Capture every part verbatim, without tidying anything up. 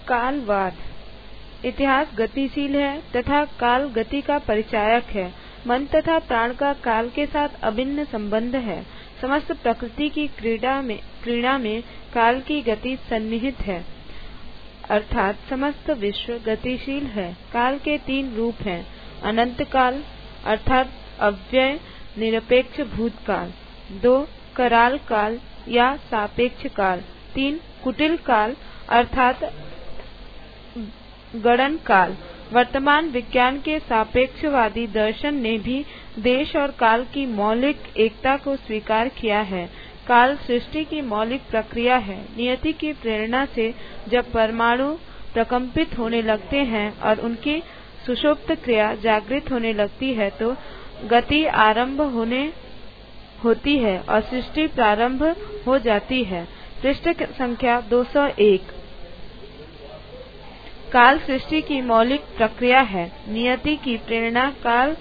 कालवाद। इतिहास गतिशील है तथा काल गति का परिचायक है। मन तथा प्राण का काल के साथ अभिन्न संबंध है। समस्त प्रकृति की क्रीड़ा में क्रीड़ा में काल की गति सन्निहित है, अर्थात समस्त विश्व गतिशील है। काल के तीन रूप हैं: अनंत काल अर्थात अव्यय निरपेक्ष भूतकाल, दो कराल काल या सापेक्ष काल, तीन कुटिल काल अर्थात गणन काल। वर्तमान विज्ञान के सापेक्षवादी दर्शन ने भी देश और काल की मौलिक एकता को स्वीकार किया है। काल सृष्टि की मौलिक प्रक्रिया है। नियति की प्रेरणा से जब परमाणु प्रकंपित होने लगते हैं और उनकी सुषुप्त क्रिया जागृत होने लगती है तो गति आरंभ होने होती है और सृष्टि प्रारंभ हो जाती है। पृष्ठ संख्या दो सौ एक। काल सृष्टि की मौलिक प्रक्रिया है। नियति की प्रेरणा काल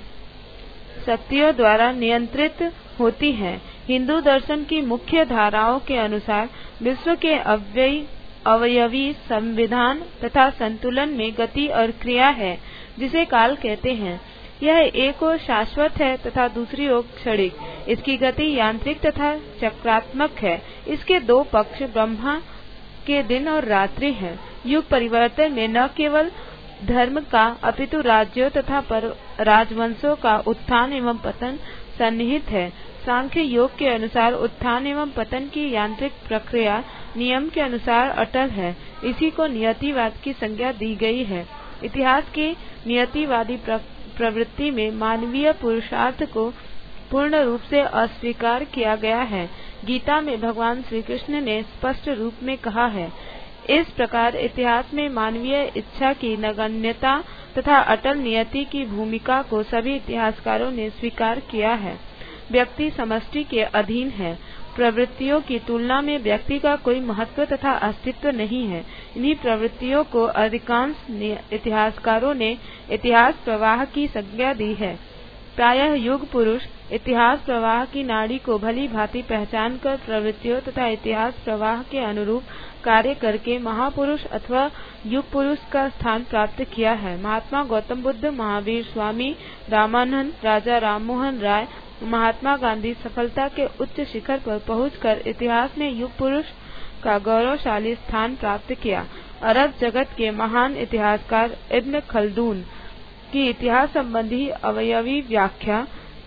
शक्तियों द्वारा नियंत्रित होती है। हिंदू दर्शन की मुख्य धाराओं के अनुसार विश्व के अव्ययी अवयवी संविधान तथा संतुलन में गति और क्रिया है, जिसे काल कहते हैं। यह एक ओर शाश्वत है तथा दूसरी ओर क्षणिक। इसकी गति यांत्रिक तथा चक्रात्मक है। इसके दो पक्ष ब्रह्मा के दिन और रात्रि हैं। युग परिवर्तन में न केवल धर्म का अपितु राज्यों तथा राजवंशों का उत्थान एवं पतन सन्निहित है। सांख्य योग के अनुसार उत्थान एवं पतन की यांत्रिक प्रक्रिया नियम के अनुसार अटल है। इसी को नियतिवाद की संज्ञा दी गई है। इतिहास की नियतिवादी प्रवृत्ति में मानवीय पुरुषार्थ को पूर्ण रूप से अस्वीकार किया गया है। गीता में भगवान श्री कृष्ण ने स्पष्ट रूप में कहा है। इस प्रकार इतिहास में मानवीय इच्छा की नगण्यता तथा अटल नियति की भूमिका को सभी इतिहासकारों ने स्वीकार किया है। व्यक्ति समष्टि के अधीन है। प्रवृत्तियों की तुलना में व्यक्ति का कोई महत्व तथा अस्तित्व नहीं है। इन्हीं प्रवृत्तियों को अधिकांश इतिहासकारों ने इतिहास प्रवाह की संज्ञा दी है। प्रायः युग पुरुष इतिहास प्रवाह की नाड़ी को भली भांति पहचान कर प्रवृत्तियों तथा इतिहास प्रवाह के अनुरूप कार्य करके महापुरुष अथवा युग पुरुष का स्थान प्राप्त किया है। महात्मा गौतम बुद्ध, महावीर स्वामी रामानंद, राजा राममोहन राय, महात्मा गांधी सफलता के उच्च शिखर पर पहुंचकर इतिहास में युग पुरुष का गौरवशाली स्थान प्राप्त किया। अरब जगत के महान इतिहासकार इब्न खल्दून की इतिहास संबंधी अवयवी व्याख्या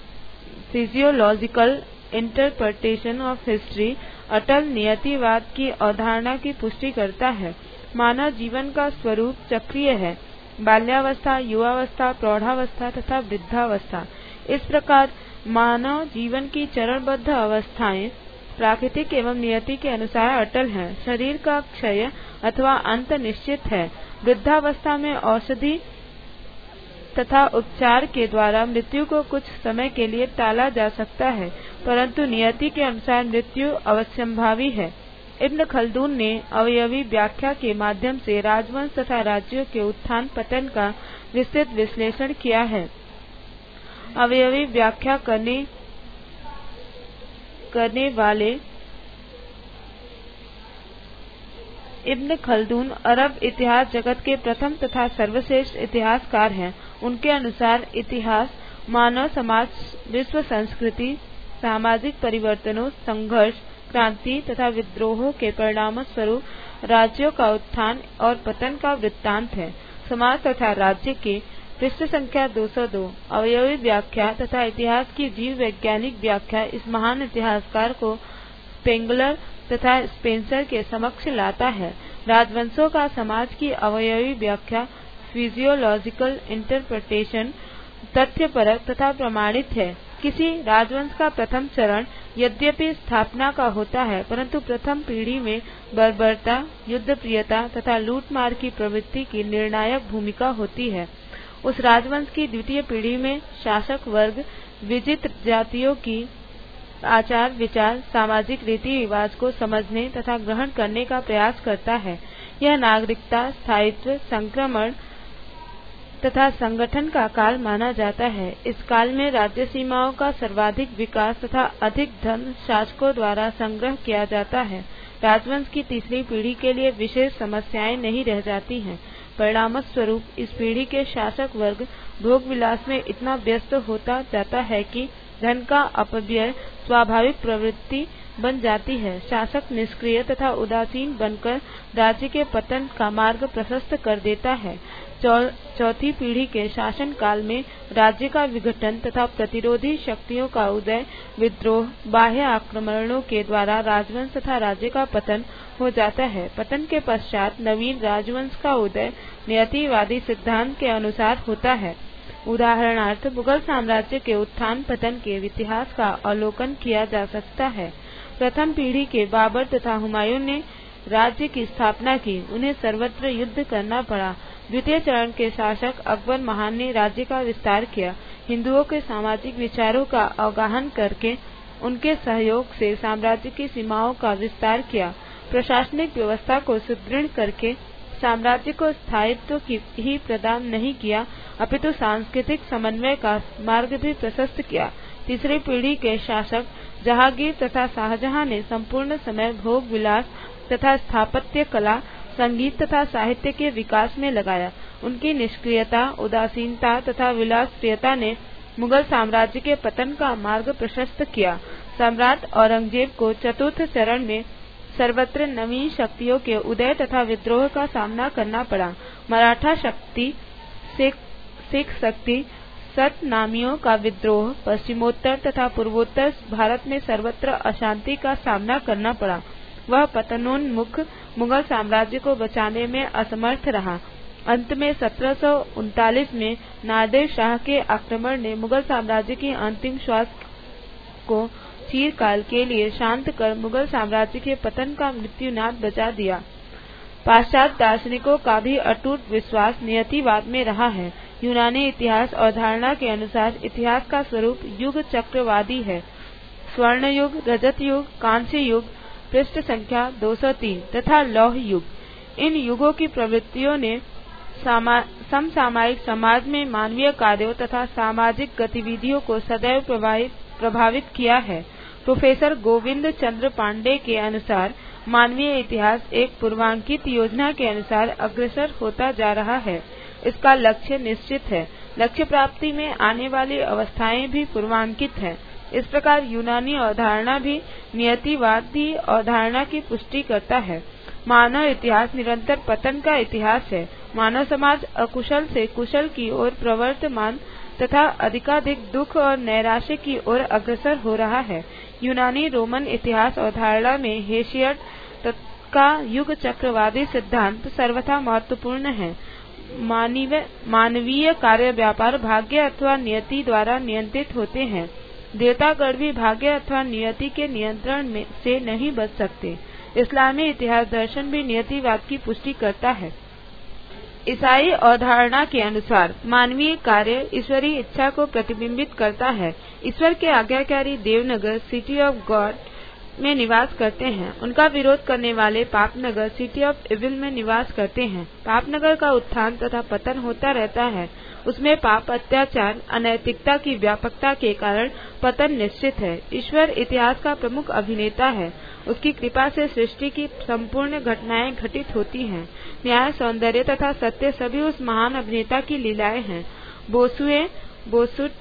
फिजियोलॉजिकल इंटरप्रिटेशन ऑफ हिस्ट्री अटल नियतिवाद की अवधारणा की पुष्टि करता है। मानव जीवन का स्वरूप चक्रीय है। बाल्यावस्था, युवावस्था, प्रौढ़ावस्था तथा वृद्धावस्था। इस प्रकार मानव जीवन की चरणबद्ध अवस्थाएं प्राकृतिक एवं नियति के अनुसार अटल हैं। शरीर का क्षय अथवा अंत निश्चित है। वृद्धावस्था में औषधि तथा उपचार के द्वारा मृत्यु को कुछ समय के लिए टाला जा सकता है, परंतु नियति के अनुसार मृत्यु अवश्यंभावी है। इब्न खल्दून ने अवयवी व्याख्या के माध्यम से राजवंश तथा राज्यों के उत्थान पतन का विस्तृत विश्लेषण किया है। अवयवी व्याख्या करने करने वाले इब्न खल्दून अरब इतिहास जगत के प्रथम तथा सर्वश्रेष्ठ इतिहासकार हैं। उनके अनुसार इतिहास मानव समाज, विश्व संस्कृति, सामाजिक परिवर्तनों, संघर्ष, क्रांति तथा विद्रोहों के परिणाम स्वरूप राज्यों का उत्थान और पतन का वृत्तांत है। समाज तथा राज्य के पृष्ठ संख्या दो सौ दो। अवयवी व्याख्या तथा इतिहास की जीव वैज्ञानिक व्याख्या इस महान इतिहासकार को स्पेंगलर तथा स्पेंसर के समक्ष लाता है। राजवंशों का समाज की अवयवी व्याख्या फिजियोलॉजिकल इंटरप्रिटेशन तथ्यपरक तथा प्रमाणित है। किसी राजवंश का प्रथम चरण यद्यपि स्थापना का होता है, परंतु प्रथम पीढ़ी में बर्बरता, युद्ध प्रियता तथा लूटमार की प्रवृत्ति की निर्णायक भूमिका होती है। उस राजवंश की द्वितीय पीढ़ी में शासक वर्ग विजित जातियों की आचार विचार, सामाजिक रीति रिवाज को समझने तथा ग्रहण करने का प्रयास करता है। यह नागरिकता, स्थायित्व, संक्रमण तथा संगठन का काल माना जाता है। इस काल में राज्य सीमाओं का सर्वाधिक विकास तथा अधिक धन शासकों द्वारा संग्रह किया जाता है। राजवंश की तीसरी पीढ़ी के लिए विशेष समस्याएं नहीं रह जाती हैं। परिणामस्वरूप इस पीढ़ी के शासक वर्ग भोग विलास में इतना व्यस्त होता जाता है कि धन का अपव्यय स्वाभाविक प्रवृत्ति बन जाती है। शासक निष्क्रिय तथा उदासीन बनकर राज्य के पतन का मार्ग प्रशस्त कर देता है। चौथी पीढ़ी के शासन काल में राज्य का विघटन तथा प्रतिरोधी शक्तियों का उदय, विद्रोह, बाह्य आक्रमणों के द्वारा राजवंश तथा राज्य का पतन हो जाता है। पतन के पश्चात नवीन राजवंश का उदय नियतिवादी सिद्धांत के अनुसार होता है। उदाहरणार्थ मुगल साम्राज्य के उत्थान पतन के इतिहास का अवलोकन किया जा सकता है। प्रथम पीढ़ी के बाबर तथा हुमायूं ने राज्य की स्थापना की, उन्हें सर्वत्र युद्ध करना पड़ा। द्वितीय चरण के शासक अकबर महान ने राज्य का विस्तार किया, हिंदुओं के सामाजिक विचारों का अवगाहन करके उनके सहयोग से साम्राज्य की सीमाओं का विस्तार किया। प्रशासनिक व्यवस्था को सुदृढ़ करके साम्राज्य को स्थायित्व की ही प्रदान नहीं किया, अपितु सांस्कृतिक समन्वय का मार्ग भी प्रशस्त किया। तीसरी पीढ़ी के शासक जहांगीर तथा शाहजहां ने संपूर्ण समय भोग विलास तथा स्थापत्य कला, संगीत तथा साहित्य के विकास में लगाया। उनकी निष्क्रियता, उदासीनता तथा विलासप्रियता ने मुगल साम्राज्य के पतन का मार्ग प्रशस्त किया। सम्राट औरंगजेब को चतुर्थ चरण में सर्वत्र नवीन शक्तियों के उदय तथा विद्रोह का सामना करना पड़ा। मराठा शक्ति, सिख शक्ति, सतनामियों का विद्रोह, पश्चिमोत्तर तथा पूर्वोत्तर भारत में सर्वत्र अशांति का सामना करना पड़ा। वह पतनोन्मुख मुगल साम्राज्य को बचाने में असमर्थ रहा। अंत में सत्रह सौ उनतालीस में नादिर शाह के आक्रमण ने मुगल साम्राज्य की अंतिम श्वास को चिरकाल के लिए शांत कर मुगल साम्राज्य के पतन का मृत्युनाद बचा दिया। पाश्चात्य दार्शनिकों का भी अटूट विश्वास नियतिवाद में रहा है। यूनानी इतिहास और धारणा के अनुसार इतिहास का स्वरूप युग चक्रवादी है। स्वर्ण युग, रजत युग, कांस्य युग, पृष्ठ संख्या दो सौ तीन तथा लौह युग। इन युगों की प्रवृत्तियों ने समसामयिक समाज में मानवीय कार्यों तथा सामाजिक गतिविधियों को सदैव प्रभावित किया है। प्रोफेसर गोविंद चंद्र पांडे के अनुसार मानवीय इतिहास एक पूर्वांकित योजना के अनुसार अग्रसर होता जा रहा है। इसका लक्ष्य निश्चित है। लक्ष्य प्राप्ति में आने वाली अवस्थाएं भी पूर्वांकित है। इस प्रकार यूनानी अवधारणा भी नियतिवादी अवधारणा की पुष्टि करता है। मानव इतिहास निरंतर पतन का इतिहास है। मानव समाज अकुशल से कुशल की ओर प्रवर्तमान तथा अधिकाधिक दुख और नैराश्य की ओर अग्रसर हो रहा है। यूनानी रोमन इतिहास अवधारणा में हेसियड का युग चक्रवादी सिद्धांत सर्वथा महत्वपूर्ण है। मानवीय मानवीय कार्य व्यापार भाग्य अथवा नियति द्वारा नियंत्रित होते हैं। देवतागण भी भाग्य अथवा नियति के नियंत्रण में से नहीं बच सकते। इस्लामी इतिहास दर्शन भी नियतिवाद की पुष्टि करता है। ईसाई अवधारणा के अनुसार मानवीय कार्य ईश्वरीय इच्छा को प्रतिबिंबित करता है। ईश्वर के आज्ञाकारी देवनगर सिटी ऑफ गॉड में निवास करते हैं। उनका विरोध करने वाले पापनगर सिटी ऑफ इविल में निवास करते हैं। पापनगर का उत्थान तथा पतन होता रहता है। उसमें पाप, अत्याचार, अनैतिकता की व्यापकता के कारण पतन निश्चित है। ईश्वर इतिहास का प्रमुख अभिनेता है। उसकी कृपा से सृष्टि की संपूर्ण घटनाएं घटित होती हैं। न्याय, सौंदर्य तथा सत्य सभी उस महान अभिनेता की लीलाएं हैं। बोसुए बोसुट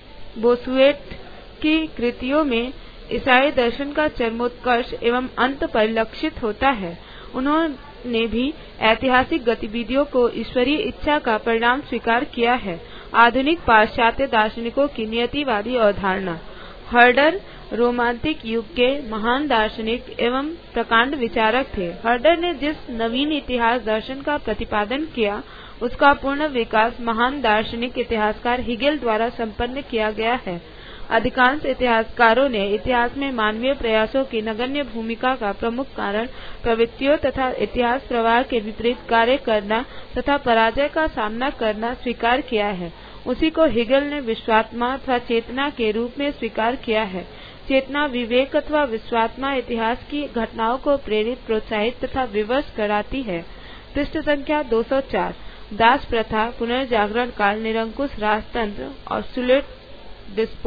बोसुएट की कृतियों में ईसाई दर्शन का चरमोत्कर्ष एवं अंत परिलक्षित होता है। उन्होंने भी ऐतिहासिक गतिविधियों को ईश्वरीय इच्छा का परिणाम स्वीकार किया है। आधुनिक पाश्चात्य दार्शनिकों की नियतिवादी अवधारणा। हर्डर रोमांटिक युग के महान दार्शनिक एवं प्रकांड विचारक थे। हर्डर ने जिस नवीन इतिहास दर्शन का प्रतिपादन किया, उसका पूर्ण विकास महान दार्शनिक इतिहासकार हिगेल द्वारा संपन्न किया गया है। अधिकांश इतिहासकारों ने इतिहास में मानवीय प्रयासों की नगण्य भूमिका का प्रमुख कारण प्रवृत्तियों तथा इतिहास प्रवाह के विपरीत कार्य करना तथा पराजय का सामना करना स्वीकार किया है। उसी को हिगेल ने विश्वात्मा अथवा चेतना के रूप में स्वीकार किया है। चेतना विवेक अथवा विश्वात्मा इतिहास की घटनाओं को प्रेरित, प्रोत्साहित तथा विवश कराती है। पृष्ठ संख्या दो सौ चार। दास प्रथा, पुनर्जागरण काल, निरंकुश राजतंत्र, ऑब्सोल्यूट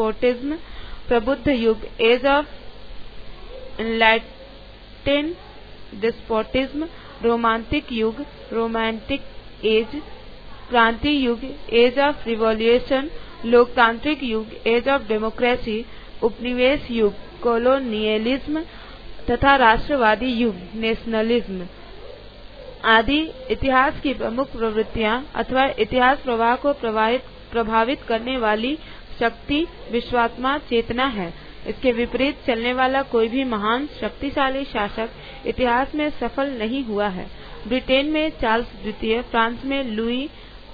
डिस्पोटिज्म, प्रबुद्ध युग, age of enlighten despotism, romantic युग, रोमांटिक एज, क्रांति युग, एज ऑफ रिवॉल्यूशन, लोकतांत्रिक युग, एज ऑफ डेमोक्रेसी, उपनिवेश युग, कॉलोनियलिज्म तथा राष्ट्रवादी युग, नेशनलिज्म आदि इतिहास की प्रमुख प्रवृत्तियां अथवा इतिहास प्रवाह को प्रभावित करने वाली शक्ति विश्वात्मा चेतना है। इसके विपरीत चलने वाला कोई भी महान शक्तिशाली शासक इतिहास में सफल नहीं हुआ है। ब्रिटेन में चार्ल्स द्वितीय, फ्रांस में लुई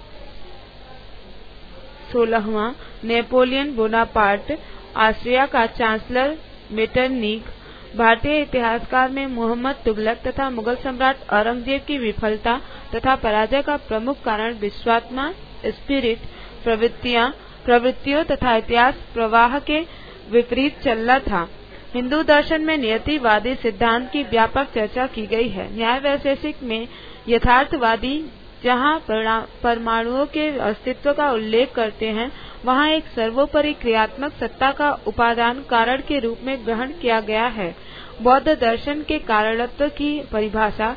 सोलहवां, नेपोलियन बोनापार्ट, ऑस्ट्रिया का चांसलर मेटरनिख, भारतीय इतिहासकार में मोहम्मद तुगलक तथा मुगल सम्राट औरंगजेब की विफलता तथा पराजय का प्रमुख कारण विश्वात्मा स्पिरिट प्रवृत्तियां प्रवृत्तियों तथा इतिहास प्रवाह के विपरीत चलना था। हिंदू दर्शन में नियतिवादी सिद्धांत की व्यापक चर्चा की गई है। न्याय वैशेषिक में यथार्थवादी जहां परमाणुओं के अस्तित्व का उल्लेख करते हैं, वहां एक सर्वोपरि क्रियात्मक सत्ता का उपादान कारण के रूप में ग्रहण किया गया है। बौद्ध दर्शन के कारणत्व की परिभाषा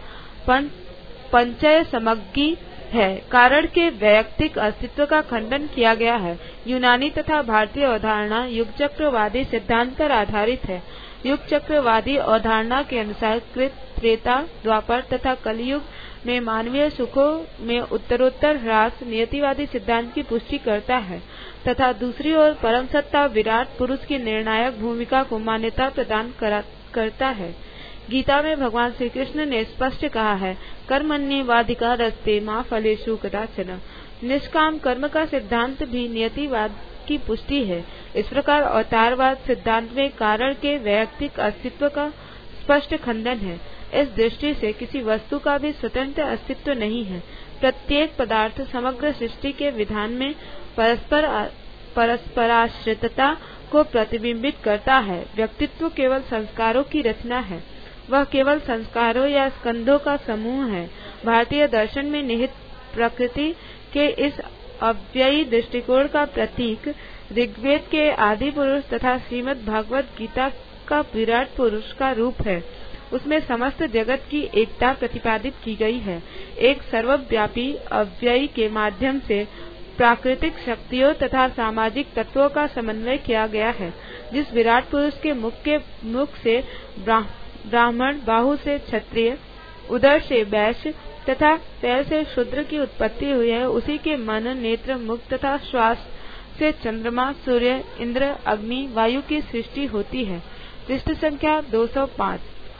पंचय समग्गी है। कारण के वैयक्तिक अस्तित्व का खंडन किया गया है। यूनानी तथा भारतीय अवधारणा युग चक्रवादी सिद्धांत पर आधारित है। युग चक्रवादी अवधारणा के अनुसार कृत, त्रेता, द्वापर तथा कलयुग में मानवीय सुखों में उत्तरोत्तर ह्रास नियतिवादी सिद्धांत की पुष्टि करता है तथा दूसरी ओर परम सत्ता विराट पुरुष की निर्णायक भूमिका को मान्यता प्रदान करता है। गीता में भगवान श्री कृष्ण ने स्पष्ट कहा है, कर्मण्येवाधिकारस्ते मा फलेषु कदाचन। निष्काम कर्म का सिद्धांत भी नियतिवाद की पुष्टि है। इस प्रकार अवतारवाद सिद्धांत में कारण के वैयक्तिक अस्तित्व का स्पष्ट खंडन है। इस दृष्टि से किसी वस्तु का भी स्वतंत्र अस्तित्व नहीं है। प्रत्येक पदार्थ समग्र सृष्टि के विधान में परस्पर परस्पराश्रितता को प्रतिबिंबित करता है। व्यक्तित्व केवल संस्कारों की रचना है, वह केवल संस्कारों या स्कंधों का समूह है। भारतीय दर्शन में निहित प्रकृति के इस अव्ययी दृष्टिकोण का प्रतीक ऋग्वेद के आदि पुरुष तथा श्रीमद् भागवत गीता का विराट पुरुष का रूप है। उसमें समस्त जगत की एकता प्रतिपादित की गई है। एक सर्वव्यापी अव्ययी के माध्यम से प्राकृतिक शक्तियों तथा सामाजिक तत्वों का समन्वय किया गया है। जिस विराट पुरुष के मुख के मुख से ब्राह्मण, बाहु से क्षत्रिय, उदर से वैश्य तथा पैर से शूद्र की उत्पत्ति हुई है, उसी के मन, नेत्र, मुख तथा श्वास से चंद्रमा, सूर्य, इंद्र, अग्नि, वायु की सृष्टि होती है। पृष्ठ संख्या दो सौ पाँच।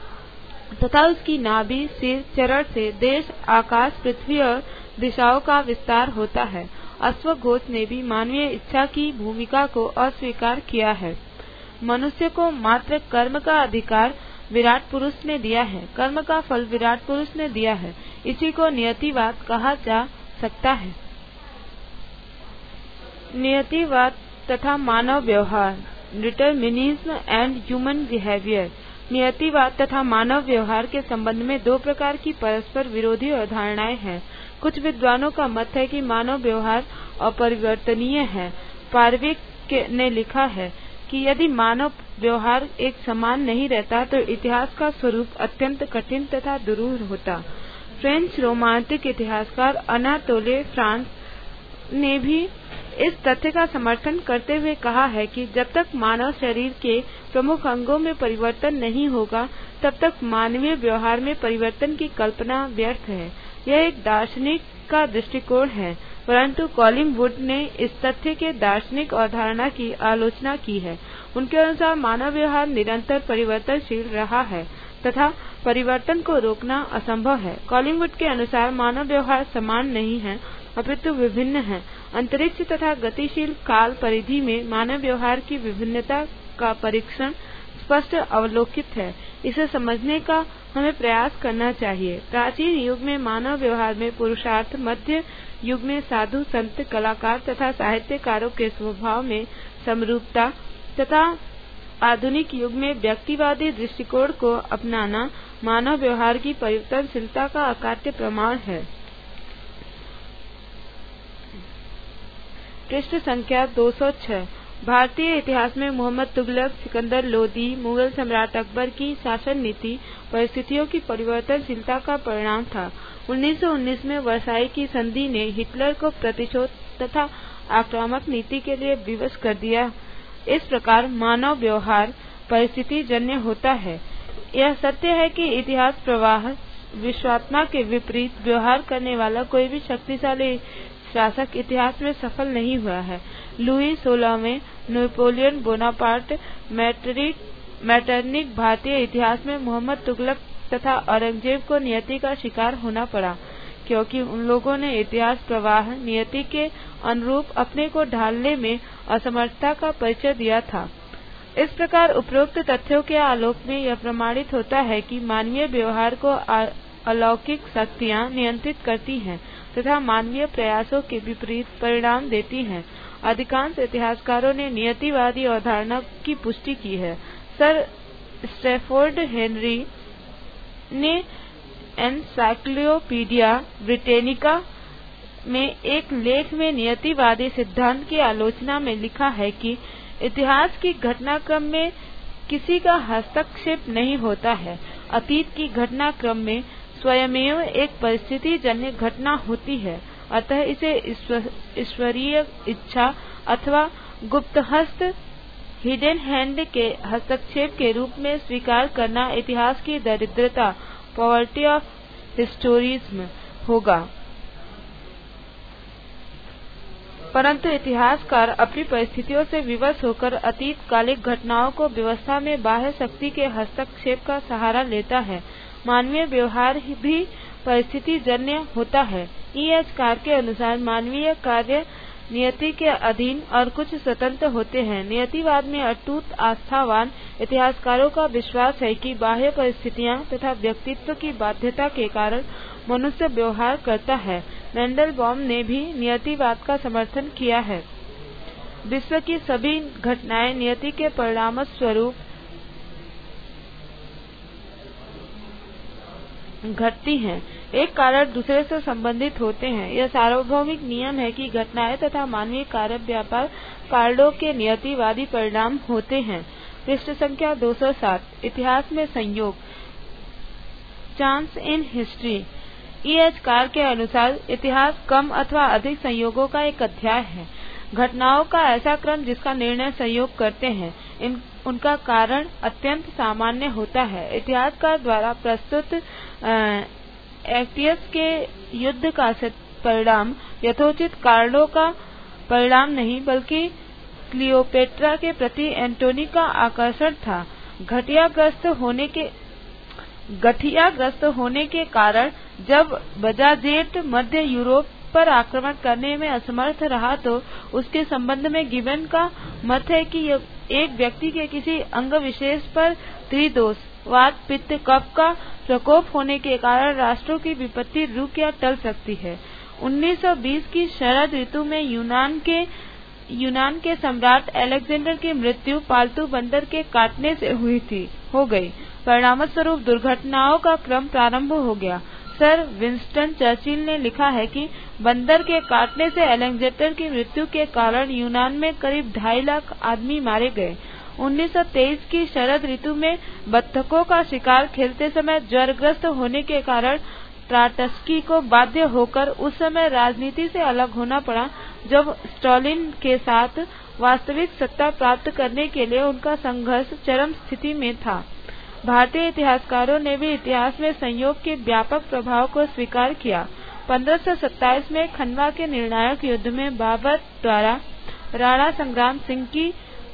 तथा उसकी नाभि, सिर, चरण से देश, आकाश, पृथ्वी और दिशाओं का विस्तार होता है। अश्वघोष ने भी मानवीय इच्छा की भूमिका को अस्वीकार किया है। मनुष्य को मात्र कर्म का अधिकार विराट पुरुष ने दिया है। कर्म का फल विराट पुरुष ने दिया है। इसी को नियतिवाद कहा जा सकता है। नियतिवाद तथा मानव व्यवहार, डिटरमिनिज्म एंड ह्यूमन बिहेवियर। नियतिवाद तथा मानव व्यवहार के संबंध में दो प्रकार की परस्पर विरोधी अवधारणाएं हैं। कुछ विद्वानों का मत है कि मानव व्यवहार अपरिवर्तनीय है। पार्विक ने लिखा है कि यदि मानव व्यवहार एक समान नहीं रहता तो इतिहास का स्वरूप अत्यंत कठिन तथा दुरूह होता। फ्रेंच रोमांटिक इतिहासकार अनातोले फ्रांस ने भी इस तथ्य का समर्थन करते हुए कहा है कि जब तक मानव शरीर के प्रमुख अंगों में परिवर्तन नहीं होगा, तब तक मानवीय व्यवहार में परिवर्तन की कल्पना व्यर्थ है। यह एक दार्शनिक का दृष्टिकोण है, परंतु कॉलिंगवुड ने इस तथ्य के दार्शनिक अवधारणा की आलोचना की है। उनके अनुसार मानव व्यवहार निरंतर परिवर्तनशील रहा है तथा परिवर्तन को रोकना असंभव है। कॉलिंगवुड के अनुसार मानव व्यवहार समान नहीं है, अपितु विभिन्न है। अंतरिक्ष तथा गतिशील काल परिधि में मानव व्यवहार की विभिन्नता का परीक्षण स्पष्ट अवलोकित है। इसे समझने का हमें प्रयास करना चाहिए। प्राचीन युग में मानव व्यवहार में पुरुषार्थ, मध्य युग में साधु, संत, कलाकार तथा साहित्यकारों के स्वभाव में समरूपता तथा आधुनिक युग में व्यक्तिवादी दृष्टिकोण को अपनाना मानव व्यवहार की परिवर्तनशीलता का अकाट्य प्रमाण है। पृष्ठ संख्या दो सौ छह। भारतीय इतिहास में मोहम्मद तुगलक, सिकंदर लोदी, मुगल सम्राट अकबर की शासन नीति परिस्थितियों की परिवर्तनशीलता का परिणाम था। उन्नीस सौ उन्नीस में वर्साई की संधि ने हिटलर को प्रतिशोध तथा आक्रामक नीति के लिए विवश कर दिया। इस प्रकार मानव व्यवहार परिस्थिति जन्य होता है। यह सत्य है कि इतिहास प्रवाह विश्वात्मा के विपरीत व्यवहार करने वाला कोई भी शक्तिशाली शासक इतिहास में सफल नहीं हुआ है। लुई सोलहवें, नेपोलियन बोनापार्ट, मैटरनिख भारतीय इतिहास में मोहम्मद तुगलक तथा औरंगजेब को नियति का शिकार होना पड़ा, क्योंकि उन लोगों ने इतिहास प्रवाह नियति के अनुरूप अपने को ढालने में असमर्थता का परिचय दिया था। इस प्रकार उपरोक्त तथ्यों के आलोक में यह प्रमाणित होता है कि मानवीय व्यवहार को अलौकिक शक्तियाँ नियंत्रित करती हैं तथा मानवीय प्रयासों के विपरीत परिणाम देती हैं। अधिकांश इतिहासकारों ने नियतिवादी अवधारणा की पुष्टि की है। सर स्टैफोर्ड हेनरी ने एनसाइक्लोपीडिया ब्रिटेनिका में एक लेख में नियतिवादी सिद्धांत की आलोचना में लिखा है कि इतिहास की घटनाक्रम में किसी का हस्तक्षेप नहीं होता है। अतीत की घटनाक्रम में स्वयमेव एक परिस्थिति जन्य घटना होती है, अतः इसे ईश्वरीय इच्छा अथवा गुप्तहस्त हिडन हैंड के हस्तक्षेप के रूप में स्वीकार करना इतिहास की दरिद्रता, पॉवर्टी ऑफ हिस्टोरिज्म होगा। परंतु इतिहासकार अपनी परिस्थितियों से विवश होकर अतीत कालिक घटनाओं को व्यवस्था में बाह्य शक्ति के हस्तक्षेप का सहारा लेता है। मानवीय व्यवहार भी परिस्थिति जन्य होता है। ई एच कार के अनुसार मानवीय कार्य नियति के अधीन और कुछ स्वतंत्र होते हैं। नियतिवाद में अटूट आस्थावान इतिहासकारों का विश्वास है कि बाह्य परिस्थितियां तथा व्यक्तित्व की बाध्यता के कारण मनुष्य व्यवहार करता है। मेंडलबॉम ने भी नियतिवाद का समर्थन किया है। विश्व की सभी घटनाएं नियति के परिणाम स्वरूप घटती हैं, एक कारण दूसरे से संबंधित होते हैं। यह सार्वभौमिक नियम है कि घटनाएं तथा मानवीय कार्य व्यापार कारणों के नियतिवादी परिणाम होते हैं। पृष्ठ संख्या दो सौ सात। इतिहास में संयोग, chance in history. E H Carr के अनुसार इतिहास कम अथवा अधिक संयोगों का एक अध्याय है। घटनाओं का ऐसा क्रम जिसका निर्णय संयोग करते हैं, इन उनका कारण अत्यंत सामान्य होता है। इतिहासकार द्वारा प्रस्तुत एक्टियस के युद्ध का परिणाम यथोचित कारणों का परिणाम नहीं बल्कि क्लियोपेट्रा के प्रति एंटोनी का आकर्षण था। घटियाग्रस्त होने के गठियाग्रस्त होने के कारण जब बजाजेट मध्य यूरोप पर आक्रमण करने में असमर्थ रहा तो उसके संबंध में गिबन का मत है कि एक व्यक्ति के किसी अंग विशेष पर त्रिदोष वात पित्त कफ का प्रकोप होने के कारण राष्ट्रों की विपत्ति रुक या टल सकती है। उन्नीस सौ बीस की शरद ऋतु में यूनान के यूनान के सम्राट अलेक्जेंडर की मृत्यु पालतू बंदर के काटने से हुई थी हो गई। परिणामस्वरूप दुर्घटनाओं का क्रम प्रारंभ हो गया। सर विंस्टन चर्चिल ने लिखा है कि बंदर के काटने से अलेक्जेंडर की मृत्यु के कारण यूनान में करीब ढाई लाख आदमी मारे गए। उन्नीस सौ तेईस की शरद ऋतु में बत्तखों का शिकार खेलते समय ज्वरग्रस्त होने के कारण ट्राटस्की को बाध्य होकर उस समय राजनीति से अलग होना पड़ा, जब स्टालिन के साथ वास्तविक सत्ता प्राप्त करने के लिए उनका संघर्ष चरम स्थिति में था। भारतीय इतिहासकारों ने भी इतिहास में संयोग के व्यापक प्रभाव को स्वीकार किया। पंद्रह सौ सत्ताईस में खंडवा के निर्णायक युद्ध में बाबर द्वारा राणा संग्राम सिंह की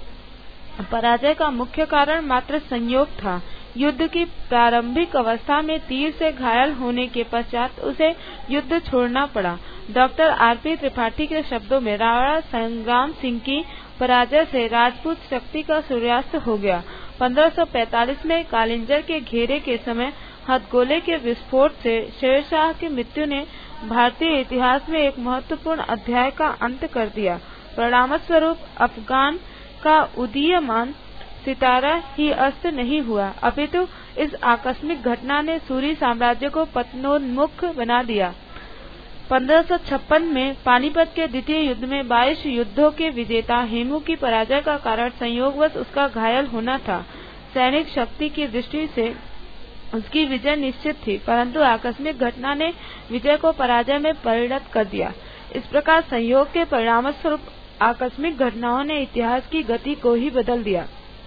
पराजय का मुख्य कारण मात्र संयोग था। युद्ध की प्रारंभिक अवस्था में तीर से घायल होने के पश्चात उसे युद्ध छोड़ना पड़ा। डॉक्टर आर पी त्रिपाठी के शब्दों में राणा संग्राम सिंह की पराजय से राजपूत शक्ति का सूर्यास्त हो गया। पंद्रह सौ पैंतालीस में कालिंजर के घेरे के समय हथगोले के विस्फोट से शेरशाह की मृत्यु ने भारतीय इतिहास में एक महत्वपूर्ण अध्याय का अंत कर दिया। परिणामस्वरूप अफगान का उदीयमान सितारा ही अस्त नहीं हुआ, अपितु इस आकस्मिक घटना ने सूरी साम्राज्य को पतनोन्मुख बना दिया। पंद्रह सौ छप्पन में पानीपत के द्वितीय युद्ध में बाईस युद्धों के विजेता हेमू की पराजय का कारण संयोगवश उसका घायल होना था। सैनिक शक्ति की दृष्टि से उसकी विजय निश्चित थी, परंतु आकस्मिक घटना ने विजय को पराजय में परिणत कर दिया। इस प्रकार संयोग के परिणामस्वरूप आकस्मिक घटनाओं ने इतिहास की गति को ही बदल दिया।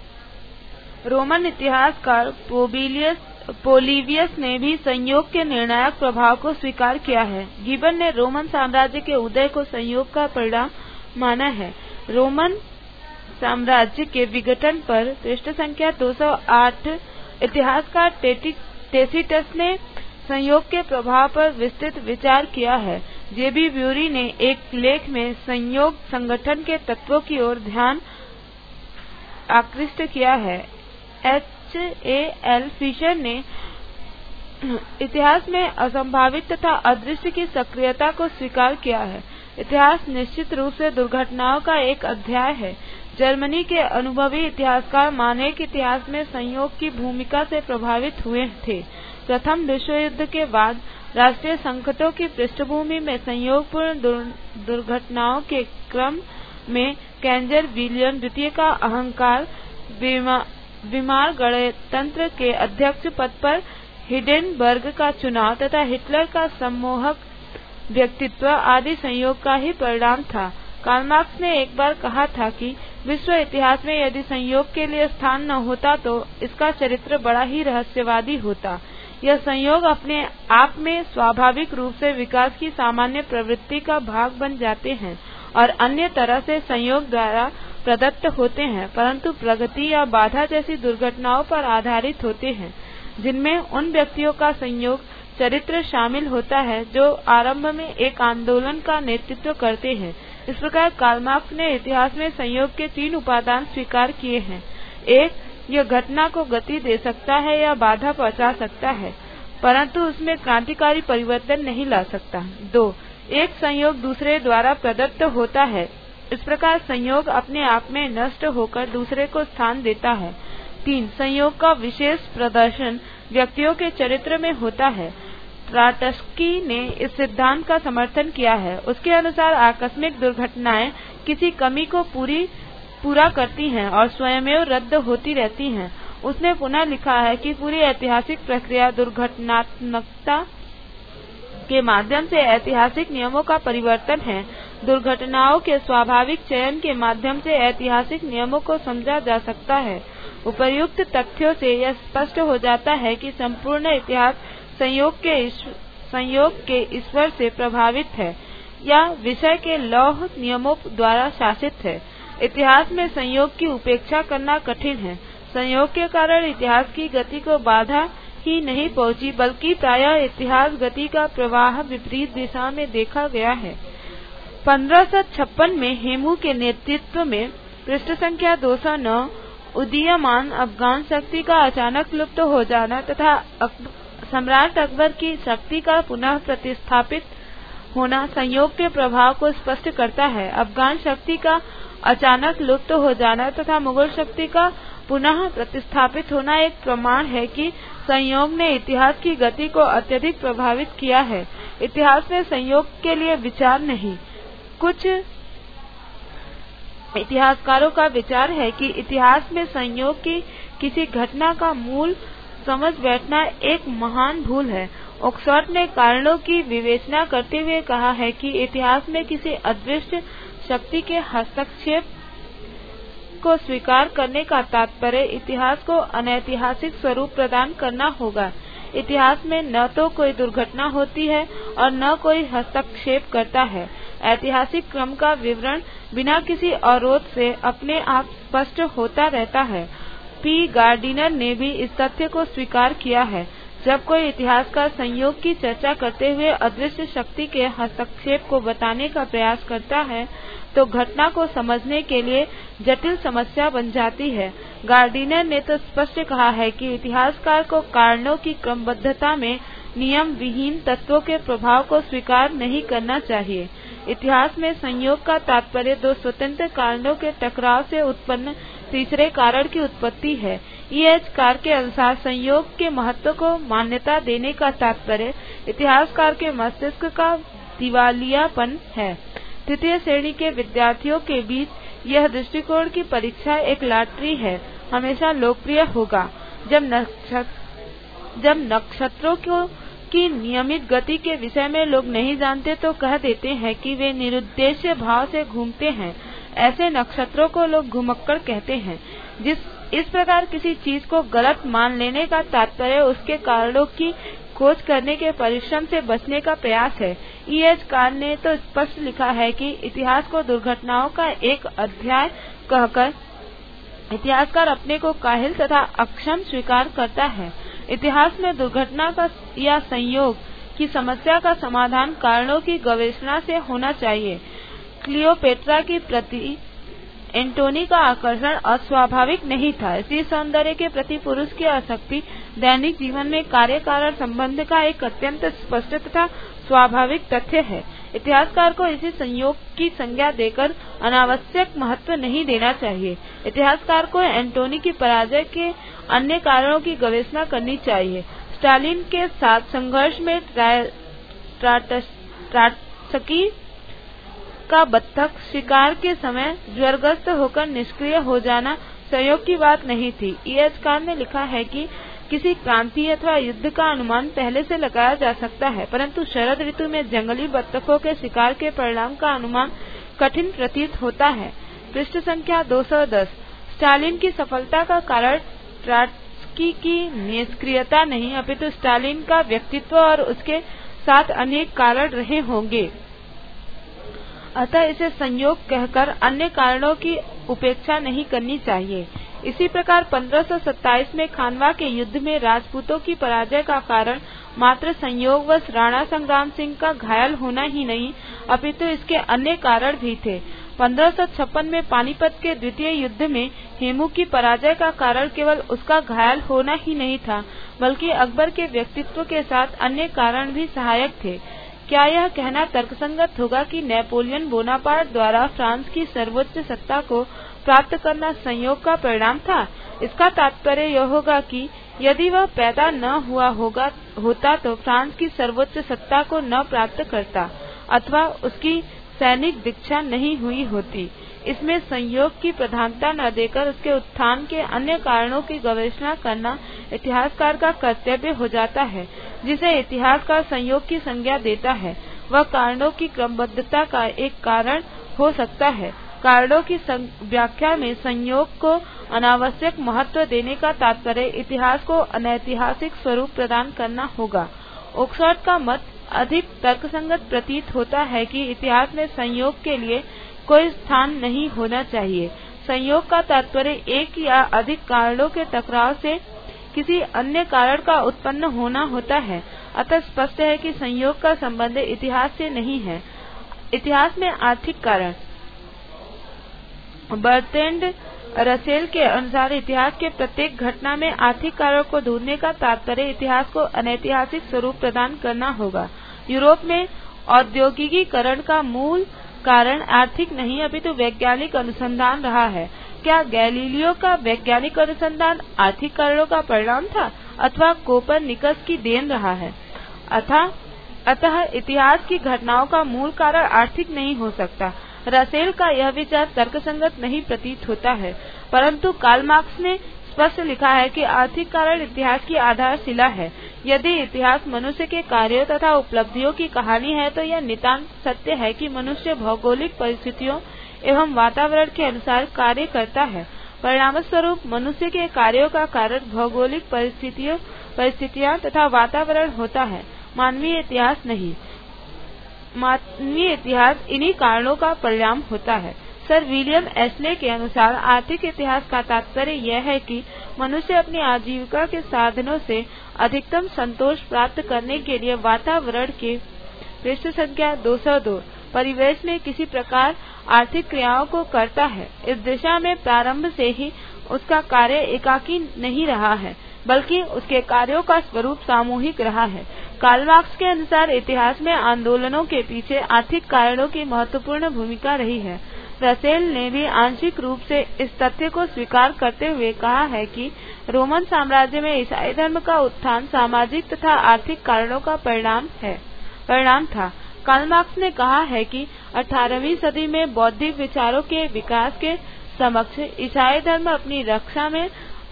रोमन इतिहासकार पोबिलियस पोलिवियस ने भी संयोग के निर्णायक प्रभाव को स्वीकार किया है। गिबन ने रोमन साम्राज्य के उदय को संयोग का परिणाम माना है। रोमन साम्राज्य के विघटन पर पृष्ठ संख्या दो सौ आठ इतिहासकार टेसिटस ने संयोग के प्रभाव पर विस्तृत विचार किया है। जेबी ब्यूरी ने एक लेख में संयोग संगठन के तत्वों की ओर ध्यान आकृष्ट किया है। एच ए एल फिशर ने इतिहास में असंभावित तथा अदृश्य की सक्रियता को स्वीकार किया है। इतिहास निश्चित रूप से दुर्घटनाओं का एक अध्याय है। जर्मनी के अनुभवी इतिहासकार मानेक इतिहास में संयोग की भूमिका से प्रभावित हुए थे। प्रथम विश्व युद्ध के बाद राष्ट्रीय संकटों की पृष्ठभूमि में संयोगपूर्ण दुर्घटनाओं के क्रम में कैंजर विलियम द्वितीय का अहंकार, बीमार गणतंत्र के अध्यक्ष पद पर हिडेनबर्ग का चुनाव तथा हिटलर का सम्मोहक व्यक्तित्व आदि संयोग का ही परिणाम था। कार्ल मार्क्स ने एक बार कहा था कि विश्व इतिहास में यदि संयोग के लिए स्थान न होता तो इसका चरित्र बड़ा ही रहस्यवादी होता। यह संयोग अपने आप में स्वाभाविक रूप से विकास की सामान्य प्रवृत्ति का भाग बन जाते हैं और अन्य तरह से संयोग द्वारा प्रदत्त होते हैं, परंतु प्रगति या बाधा जैसी दुर्घटनाओं पर आधारित होते हैं, जिनमें उन व्यक्तियों का संयोग चरित्र शामिल होता है जो आरंभ में एक आंदोलन का नेतृत्व करते हैं। इस प्रकार कार्ल मार्क्स ने इतिहास में संयोग के तीन उपादान स्वीकार किए हैं। एक, यह घटना को गति दे सकता है या बाधा पहुंचा सकता है, परंतु उसमें क्रांतिकारी परिवर्तन नहीं ला सकता। दो, एक संयोग दूसरे द्वारा प्रदत्त होता है। इस प्रकार संयोग अपने आप में नष्ट होकर दूसरे को स्थान देता है। तीन, संयोग का विशेष प्रदर्शन व्यक्तियों के चरित्र में होता है। ट्राटस्की ने इस सिद्धांत का समर्थन किया है। उसके अनुसार आकस्मिक दुर्घटनाएं किसी कमी को पूरी पूरा करती हैं और स्वयमेव रद्द होती रहती हैं। उसने पुनः लिखा है कि पूरी ऐतिहासिक प्रक्रिया दुर्घटनात्मकता के माध्यम से ऐतिहासिक नियमों का परिवर्तन है। दुर्घटनाओं के स्वाभाविक चयन के माध्यम से ऐतिहासिक नियमों को समझा जा सकता है। उपर्युक्त तथ्यों से यह स्पष्ट हो जाता है कि संपूर्ण इतिहास संयोग के संयोग के ईश्वर से प्रभावित है या विषय के लौह नियमों द्वारा शासित है। इतिहास में संयोग की उपेक्षा करना कठिन है। संयोग के कारण इतिहास की गति को बाधा ही नहीं पहुंची, बल्कि प्रायः इतिहास गति का प्रवाह विपरीत दिशा में देखा गया है। पंद्रह सौ छप्पन में हेमू के नेतृत्व में पृष्ठ संख्या दो सौ नौ उदीयमान अफगान शक्ति का अचानक लुप्त हो जाना तथा सम्राट अकबर की शक्ति का पुनः प्रतिस्थापित होना संयोग के प्रभाव को स्पष्ट करता है। अफगान शक्ति का अचानक लुप्त हो जाना तथा मुगल शक्ति का पुनः प्रतिस्थापित होना एक प्रमाण है कि संयोग ने इतिहास की गति को अत्यधिक प्रभावित किया है। इतिहास में संयोग के लिए विचार नहीं। कुछ इतिहासकारों का विचार है कि इतिहास में संयोग की किसी घटना का मूल समझ बैठना एक महान भूल है। ऑक्सफोर्ड ने कारणों की विवेचना करते हुए कहा है कि इतिहास में किसी अदृश्य शक्ति के हस्तक्षेप को स्वीकार करने का तात्पर्य इतिहास को अनैतिहासिक स्वरूप प्रदान करना होगा। इतिहास में न तो कोई दुर्घटना होती है और न कोई हस्तक्षेप करता है। ऐतिहासिक क्रम का विवरण बिना किसी अवरोध से अपने आप स्पष्ट होता रहता है। पी गार्डिनर ने भी इस तथ्य को स्वीकार किया है। जब कोई इतिहासकार संयोग की चर्चा करते हुए अदृश्य शक्ति के हस्तक्षेप को बताने का प्रयास करता है तो घटना को समझने के लिए जटिल समस्या बन जाती है। गार्डिनर ने तो स्पष्ट कहा है कि इतिहासकार को कारणों की क्रमबद्धता में नियम विहीन तत्वों के प्रभाव को स्वीकार नहीं करना चाहिए। इतिहास में संयोग का तात्पर्य दो स्वतंत्र कारणों के टकराव से उत्पन्न तीसरे कारण की उत्पत्ति है। ई एच कार के अनुसार संयोग के महत्व को मान्यता देने का तात्पर्य इतिहासकार के मस्तिष्क का दिवालियापन है। तृतीय श्रेणी के विद्यार्थियों के बीच यह दृष्टिकोण की परीक्षा एक लॉटरी है हमेशा लोकप्रिय होगा। जब नक्षत्र जब नक्षत्रों को की नियमित गति के विषय में लोग नहीं जानते तो कह देते हैं कि वे निरुद्देश्य भाव से घूमते हैं। ऐसे नक्षत्रों को लोग घुमक्कड़ कहते हैं। जिस इस प्रकार किसी चीज को गलत मान लेने का तात्पर्य उसके कारणों की खोज करने के परिश्रम से बचने का प्रयास है। ई एच कार्न ने तो स्पष्ट लिखा है कि इतिहास को दुर्घटनाओं का एक अध्याय कहकर इतिहासकार अपने को काहिल तथा अक्षम स्वीकार करता है। इतिहास में दुर्घटना का या संयोग की समस्या का समाधान कारणों की गवेषणा से होना चाहिए। क्लियोपेट्रा की प्रति एंटोनी का आकर्षण अस्वाभाविक नहीं था। स्त्री सौंदर्य के प्रति पुरुष की आसक्ति दैनिक जीवन में कार्य कारण संबंध का एक अत्यंत स्पष्ट तथा स्वाभाविक तथ्य है। इतिहासकार को इसी संयोग की संज्ञा देकर अनावश्यक महत्व नहीं देना चाहिए। इतिहासकार को एंटोनी की पराजय के अन्य कारणों की गवेषणा करनी चाहिए। स्टालिन के साथ संघर्ष में ट्राट्सकी का बत्तख शिकार के समय ज्वरग्रस्त होकर निष्क्रिय हो जाना संयोग की बात नहीं थी। ई एच कार्न ने लिखा है कि किसी क्रांति अथवा युद्ध का अनुमान पहले से लगाया जा सकता है, परंतु शरद ऋतु में जंगली बत्तखों के शिकार के परिणाम का अनुमान कठिन प्रतीत होता है। पृष्ठ संख्या दो सौ दस। स्टालिन की सफलता का कारण ट्राट्सकी की निष्क्रियता नहीं अपितु स्टालिन का व्यक्तित्व और उसके साथ अनेक कारण रहे होंगे। अतः इसे संयोग कहकर अन्य कारणों की उपेक्षा नहीं करनी चाहिए। इसी प्रकार पंद्रह सौ सत्ताईस में खानवा के युद्ध में राजपूतों की पराजय का कारण मात्र संयोगवश राणा संग्राम सिंह का घायल होना ही नहीं अपितु इसके अन्य कारण भी थे। पंद्रह सौ छप्पन में पानीपत के द्वितीय युद्ध में हेमू की पराजय का कारण केवल उसका घायल होना ही नहीं था, बल्कि अकबर के व्यक्तित्व के साथ अन्य कारण भी सहायक थे। क्या यह कहना तर्कसंगत होगा कि नेपोलियन बोनापार्ट द्वारा फ्रांस की सर्वोच्च सत्ता को प्राप्त करना संयोग का परिणाम था? इसका तात्पर्य यह होगा कि यदि वह पैदा न हुआ होगा होता तो फ्रांस की सर्वोच्च सत्ता को न प्राप्त करता अथवा उसकी सैनिक दीक्षा नहीं हुई होती। इसमें संयोग की प्रधानता न देकर उसके उत्थान के अन्य कारणों की गवेषणा करना इतिहासकार का कर्तव्य हो जाता है। जिसे इतिहासकार संयोग की संज्ञा देता है वह कारणों की क्रमबद्धता का एक कारण हो सकता है। कारणों की व्याख्या में संयोग को अनावश्यक महत्व देने का तात्पर्य इतिहास को अनैतिहासिक स्वरूप प्रदान करना होगा। ऑक्सफोर्ड का मत अधिक तर्कसंगत प्रतीत होता है कि इतिहास में संयोग के लिए कोई स्थान नहीं होना चाहिए। संयोग का तात्पर्य एक या अधिक कारणों के टकराव से किसी अन्य कारण का उत्पन्न होना होता है। अतः स्पष्ट है कि संयोग का संबंध इतिहास से नहीं है। इतिहास में आर्थिक कारण। बर्ट्रैंड रसेल के अनुसार इतिहास के प्रत्येक घटना में आर्थिक कारणों को ढूंढने का तात्पर्य इतिहास को अनैतिहासिक स्वरूप प्रदान करना होगा। यूरोप में औद्योगिकीकरण का मूल कारण आर्थिक नहीं अपितु वैज्ञानिक अनुसंधान रहा है। क्या गैलीलियो का वैज्ञानिक अनुसंधान आर्थिक कारणों का परिणाम था अथवा कोपरनिकस की देन रहा है? अतः अतः इतिहास की घटनाओं का मूल कारण आर्थिक नहीं हो सकता। रसेल का यह विचार तर्कसंगत नहीं प्रतीत होता है, परंतु कार्ल मार्क्स ने स्पष्ट लिखा है कि आर्थिक कारण इतिहास की आधारशिला है। यदि इतिहास मनुष्य के कार्यों तथा उपलब्धियों की कहानी है तो यह नितांत सत्य है कि मनुष्य भौगोलिक परिस्थितियों एवं वातावरण के अनुसार कार्य करता है। परिणामस्वरूप मनुष्य के कार्यों का कारण भौगोलिक परिस्थितियों परिस्थितियाँ तथा वातावरण होता है, मानवीय इतिहास नहीं। मानवीय इतिहास इन्हीं कारणों का परिणाम होता है। सर विलियम एशले के अनुसार आर्थिक इतिहास का तात्पर्य यह है कि मनुष्य अपनी आजीविका के साधनों से अधिकतम संतोष प्राप्त करने के लिए वातावरण के पृष्ठ संख्या दो सौ दो परिवेश में किसी प्रकार आर्थिक क्रियाओं को करता है। इस दिशा में प्रारंभ से ही उसका कार्य एकाकी नहीं रहा है, बल्कि उसके कार्यों का स्वरूप सामूहिक रहा है। कार्ल मार्क्स के अनुसार इतिहास में आंदोलनों के पीछे आर्थिक कारणों की महत्वपूर्ण भूमिका रही है। रसेल ने भी आंशिक रूप से इस तथ्य को स्वीकार करते हुए कहा है कि रोमन साम्राज्य में ईसाई धर्म का उत्थान सामाजिक तथा आर्थिक कारणों का परिणाम है परिणाम था। कार्ल मार्क्स ने कहा है कि अठारहवीं सदी में बौद्धिक विचारों के विकास के समक्ष ईसाई धर्म अपनी रक्षा में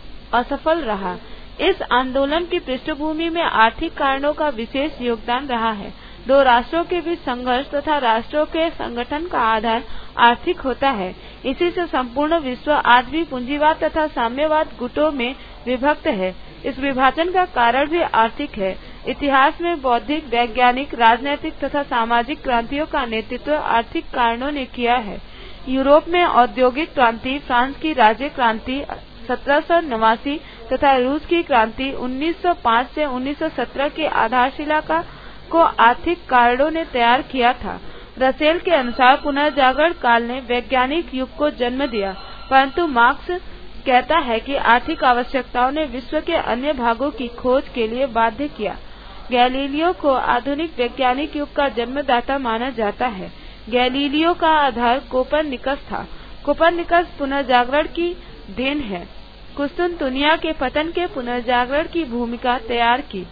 असफल रहा। इस आंदोलन की पृष्ठभूमि में आर्थिक कारणों का विशेष योगदान रहा है। दो राष्ट्रों के बीच संघर्ष तथा राष्ट्रों के संगठन का आधार आर्थिक होता है। इसी से संपूर्ण विश्व आज भी पूंजीवाद तथा साम्यवाद गुटों में विभक्त है। इस विभाजन का कारण भी आर्थिक है। इतिहास में बौद्धिक, वैज्ञानिक, राजनैतिक तथा सामाजिक क्रांतियों का नेतृत्व आर्थिक कारणों ने किया है। यूरोप में औद्योगिक क्रांति, फ्रांस की राज्य क्रांति सत्रह सौ नवासी तथा रूस की क्रांति उन्नीस सौ पाँच से उन्नीस सौ सत्रह की आधारशिला का को आर्थिक कारणों ने तैयार किया था। रसेल के अनुसार पुनर्जागरण काल ने वैज्ञानिक युग को जन्म दिया, परंतु मार्क्स कहता है कि आर्थिक आवश्यकताओं ने विश्व के अन्य भागों की खोज के लिए बाध्य किया। गैलीलियो को आधुनिक वैज्ञानिक युग का जन्मदाता माना जाता है। गैलीलियो का आधार कोपरनिकस था। कोपरनिकस पुनर्जागरण की देन है। कुस्तुनतुनिया के पतन के पुनर्जागरण की भूमिका तैयार की।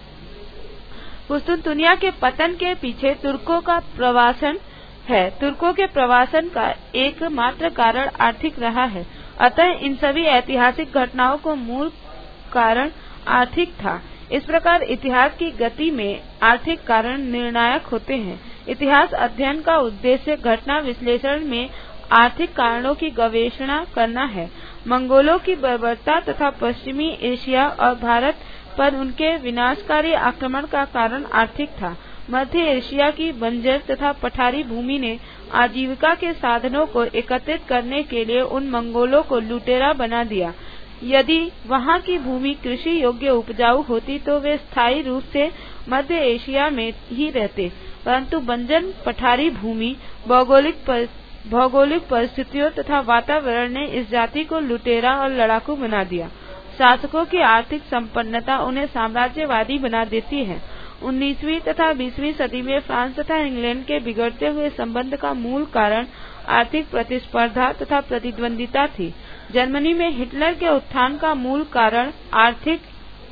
कुस्तुनतुनिया के पतन के पीछे तुर्कों का प्रवासन है। तुर्कों के प्रवासन का एकमात्र कारण आर्थिक रहा है। अतः इन सभी ऐतिहासिक घटनाओं को मूल कारण आर्थिक था। इस प्रकार इतिहास की गति में आर्थिक कारण निर्णायक होते हैं। इतिहास अध्ययन का उद्देश्य घटना विश्लेषण में आर्थिक कारणों की गवेषणा करना है। मंगोलों की बर्बरता तथा पश्चिमी एशिया और भारत पर उनके विनाशकारी आक्रमण का कारण आर्थिक था। मध्य एशिया की बंजर तथा पठारी भूमि ने आजीविका के साधनों को एकत्रित करने के लिए उन मंगोलों को लुटेरा बना दिया। यदि वहां की भूमि कृषि योग्य उपजाऊ होती तो वे स्थायी रूप से मध्य एशिया में ही रहते, परंतु बंजर पठारी भूमि, भौगोलिक पर, भौगोलिक परिस्थितियों तथा वातावरण ने इस जाति को लुटेरा और लड़ाकू बना दिया। शासकों की आर्थिक संपन्नता उन्हें साम्राज्यवादी बना देती है। उन्नीसवीं तथा बीसवीं सदी में फ्रांस तथा इंग्लैंड के बिगड़ते हुए संबंध का मूल कारण आर्थिक प्रतिस्पर्धा तथा प्रतिद्वंदिता थी। जर्मनी में हिटलर के उत्थान का मूल कारण आर्थिक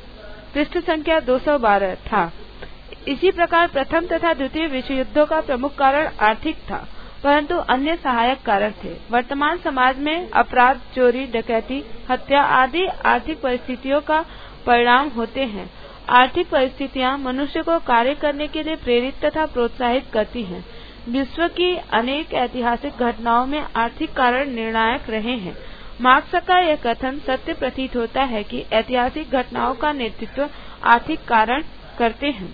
पृष्ठ संख्या दो सौ बारह था। इसी प्रकार प्रथम तथा द्वितीय विश्व युद्धों का प्रमुख कारण आर्थिक था, परंतु अन्य सहायक कारण थे। वर्तमान समाज में अपराध, चोरी, डकैती, हत्या आदि आर्थिक परिस्थितियों का परिणाम होते हैं। आर्थिक परिस्थितियां मनुष्य को कार्य करने के लिए प्रेरित तथा प्रोत्साहित करती हैं। विश्व की अनेक ऐतिहासिक घटनाओं में आर्थिक कारण निर्णायक रहे हैं। मार्क्स का यह कथन सत्य प्रतीत होता है कि ऐतिहासिक घटनाओं का नेतृत्व आर्थिक कारण करते हैं।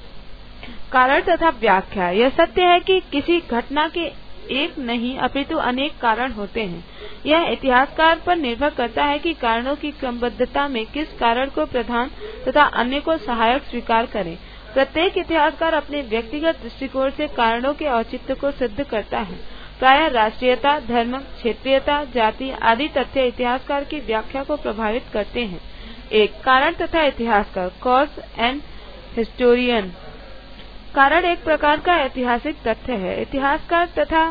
कारण तथा व्याख्या। यह सत्य है कि किसी घटना के एक नहीं अपितु अनेक कारण होते हैं। यह इतिहासकार पर निर्भर करता है कि कारणों की क्रमबद्धता में किस कारण को प्रधान तथा अन्य को सहायक स्वीकार करें। प्रत्येक इतिहासकार अपने व्यक्तिगत दृष्टिकोण से कारणों के औचित्य को सिद्ध करता है। प्रायः राष्ट्रीयता, धर्म, क्षेत्रीयता, जाति आदि तथ्य इतिहासकार की व्याख्या को प्रभावित करते हैं। एक, कारण तथा इतिहासकार, कॉज एंड हिस्टोरियन। कारण एक प्रकार का ऐतिहासिक तथ्य है। इतिहासकार तथा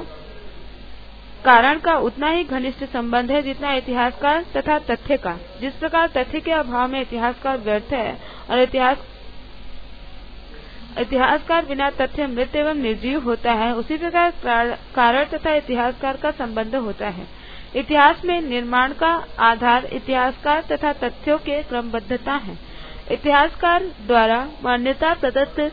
कारण का उतना ही घनिष्ठ संबंध है जितना इतिहासकार तथा तथ्य का। जिस प्रकार तथ्य के अभाव में इतिहासकार व्यर्थ है और इतिहास इतिहासकार बिना तथ्य मृत एवं निर्जीव होता है, उसी प्रकार कारण तथा इतिहासकार का संबंध होता है। इतिहास में निर्माण का आधार इतिहासकार तथा तथ्यों के क्रमबद्धता है। इतिहासकार द्वारा मान्यता प्रदत्त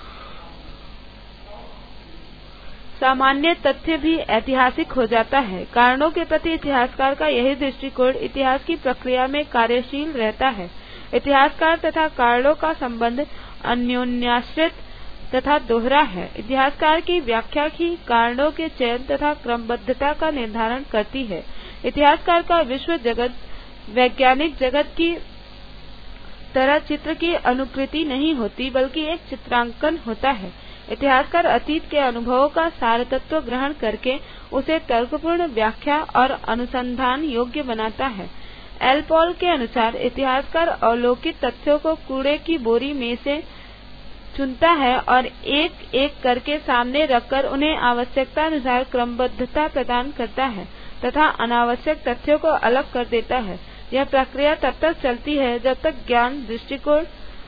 सामान्य तथ्य भी ऐतिहासिक हो जाता है। कारणों के प्रति इतिहासकार का यही दृष्टिकोण इतिहास की प्रक्रिया में कार्यशील रहता है। इतिहासकार तथा कारणों का संबंध अन्योन्याश्रित तथा दोहरा है। इतिहासकार की व्याख्या ही कारणों के चयन तथा क्रमबद्धता का निर्धारण करती है। इतिहासकार का विश्व जगत वैज्ञानिक जगत की तरह चित्र की अनुकृति नहीं होती, बल्कि एक चित्रांकन होता है। इतिहासकार अतीत के अनुभवों का सारतत्व ग्रहण करके उसे तर्कपूर्ण व्याख्या और अनुसंधान योग्य बनाता है। एल पॉल के अनुसार इतिहासकार अवलोकित तथ्यों को कूड़े की बोरी में से चुनता है और एक एक करके सामने रखकर उन्हें आवश्यकतानुसार क्रमबद्धता प्रदान करता है तथा अनावश्यक तथ्यों को अलग कर देता है। यह प्रक्रिया तब तक चलती है जब तक ज्ञान, दृष्टिकोण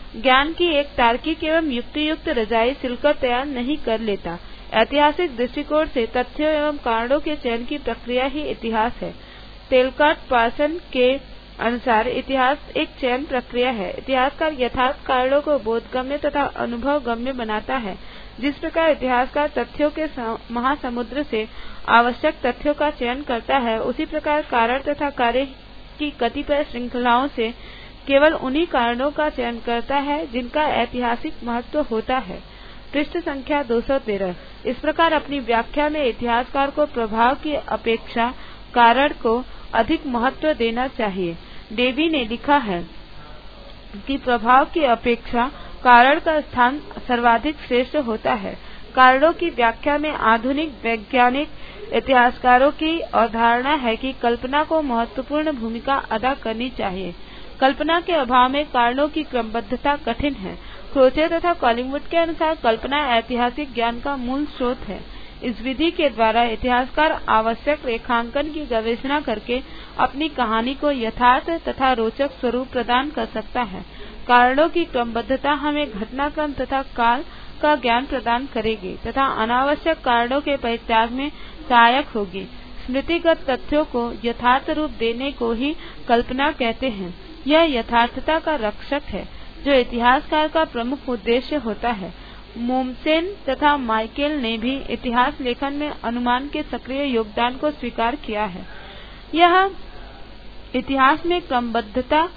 ज्ञान की एक तार्किक एवं युक्तियुक्त रजाई सिलकर तैयार नहीं कर लेता। ऐतिहासिक दृष्टिकोण से तथ्यों एवं कारणों के चयन की प्रक्रिया ही इतिहास है। तेलकाट पार्सन के अनुसार इतिहास एक चयन प्रक्रिया है। इतिहासकार यथार्थ कारणों को बोधगम्य तथा अनुभव गम्य बनाता है। जिस प्रकार इतिहासकार तथ्यों के महासमुद्र से आवश्यक तथ्यों का चयन करता है, उसी प्रकार कारण तथा कार्य की कतिपय श्रृंखलाओं से केवल उन्हीं कारणों का चयन करता है जिनका ऐतिहासिक महत्व होता है। पृष्ठ संख्या दो सौ तेरह। इस प्रकार अपनी व्याख्या में इतिहासकार को प्रभाव की अपेक्षा कारण को अधिक महत्व देना चाहिए। डेवी ने लिखा है कि प्रभाव की अपेक्षा कारण का स्थान सर्वाधिक श्रेष्ठ होता है। कारणों की व्याख्या में आधुनिक वैज्ञानिक इतिहासकारों की अवधारणा है कि कल्पना को महत्वपूर्ण भूमिका अदा करनी चाहिए। कल्पना के अभाव में कारणों की क्रमबद्धता कठिन है। क्रोचे तथा कॉलिंगवुड के अनुसार कल्पना ऐतिहासिक ज्ञान का मूल स्रोत है। इस विधि के द्वारा इतिहासकार आवश्यक रेखांकन की गवेषणा करके अपनी कहानी को यथार्थ तथा रोचक स्वरूप प्रदान कर सकता है। कारणों की क्रमबद्धता हमें घटनाक्रम तथा काल का ज्ञान प्रदान करेगी तथा अनावश्यक कारणों के परित्याग में सहायक होगी। स्मृतिगत तथ्यों को यथार्थ रूप देने को ही कल्पना कहते हैं। यह यथार्थता का रक्षक है, जो इतिहासकार का प्रमुख उद्देश्य होता है। मोमसेन तथा माइकेल ने भी इतिहास लेखन में अनुमान के सक्रिय योगदान को स्वीकार किया है। यह इतिहास में क्रमबद्धता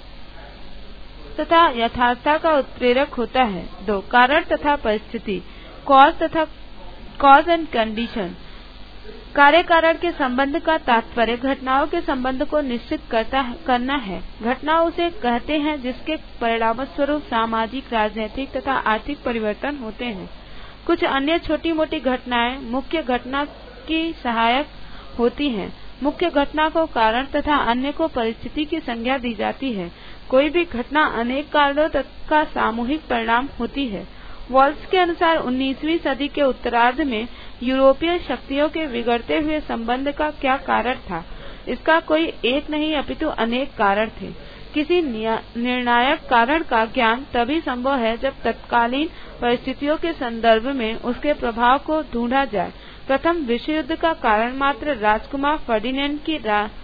तथा यथार्थता का उत्प्रेरक होता है। दो कारण तथा परिस्थिति, कॉज तथा कॉज एंड कंडीशन। कार्य कारण के संबंध का तात्पर्य घटनाओं के संबंध को निश्चित करता करना है। घटना उसे कहते हैं जिसके परिणाम स्वरूप सामाजिक, राजनीतिक तथा आर्थिक परिवर्तन होते हैं। कुछ अन्य छोटी मोटी घटनाएं मुख्य घटना की सहायक होती हैं। मुख्य घटना को कारण तथा अन्य को परिस्थिति की संज्ञा दी जाती है। कोई भी घटना अनेक कारणों का सामूहिक परिणाम होती है। वॉल्स के अनुसार उन्नीसवीं सदी के उत्तरार्ध में यूरोपीय शक्तियों के बिगड़ते हुए संबंध का क्या कारण था? इसका कोई एक नहीं अपितु अनेक कारण थे। किसी निर्णायक कारण का ज्ञान तभी संभव है जब तत्कालीन परिस्थितियों के संदर्भ में उसके प्रभाव को ढूंढा जाए। प्रथम विश्व युद्ध का कारण मात्र राजकुमार फर्डिनेंड की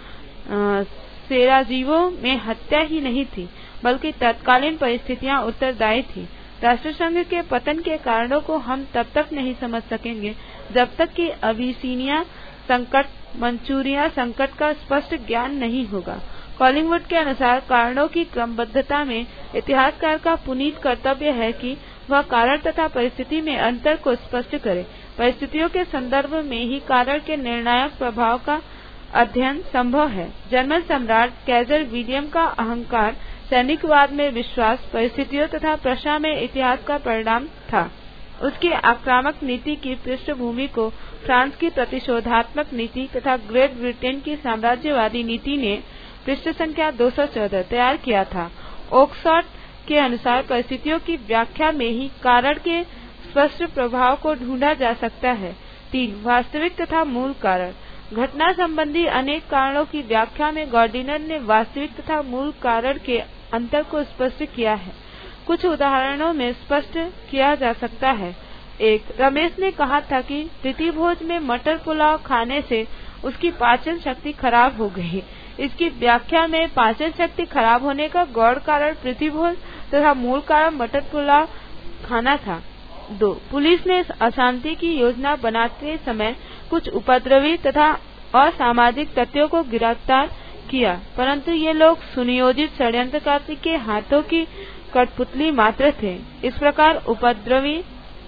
सेराजीवो में हत्या ही नहीं थी, बल्कि तत्कालीन परिस्थितियां उत्तरदायी थी। राष्ट्रसंघ के पतन के कारणों को हम तब तक नहीं समझ सकेंगे जब तक कि अबिसिनिया संकट, मंचूरिया संकट का स्पष्ट ज्ञान नहीं होगा। कॉलिंगवुड के अनुसार कारणों की क्रमबद्धता में इतिहासकार का पुनीत कर्तव्य है कि वह कारण तथा परिस्थिति में अंतर को स्पष्ट करे। परिस्थितियों के संदर्भ में ही कारण के निर्णायक प्रभाव का अध्ययन संभव है। जर्मन सम्राट कैसर विलियम का अहंकार, सैनिकवाद में विश्वास, परिस्थितियों तथा प्रशा में इतिहास का परिणाम था। उसकी आक्रामक नीति की पृष्ठभूमि को फ्रांस की प्रतिशोधात्मक नीति तथा ग्रेट ब्रिटेन की साम्राज्यवादी नीति ने पृष्ठ संख्या दो सौ चौदह तैयार किया था। ओक्सफोर्ड के अनुसार परिस्थितियों की व्याख्या में ही कारण के स्पष्ट प्रभाव को ढूंढा जा सकता है। तीन वास्तविक तथा मूल कारण। घटना संबंधी अनेक कारणों की व्याख्या में गॉर्डिनर ने वास्तविक तथा मूल कारण के अंतर को स्पष्ट किया है। कुछ उदाहरणों में स्पष्ट किया जा सकता है। एक, रमेश ने कहा था कि प्रीतिभोज में मटर पुलाव खाने से उसकी पाचन शक्ति खराब हो गई। इसकी व्याख्या में पाचन शक्ति खराब होने का गौण कारण प्रीतिभोज तथा मूल कारण मटर पुलाव खाना था। दो, पुलिस ने अशांति की योजना बनाते समय कुछ उपद्रवी तथा असामाजिक तत्वों को गिरफ्तार किया, परंतु ये लोग सुनियोजित षड्यंत्रकारी के हाथों की कठपुतली मात्र थे। इस प्रकार उपद्रवी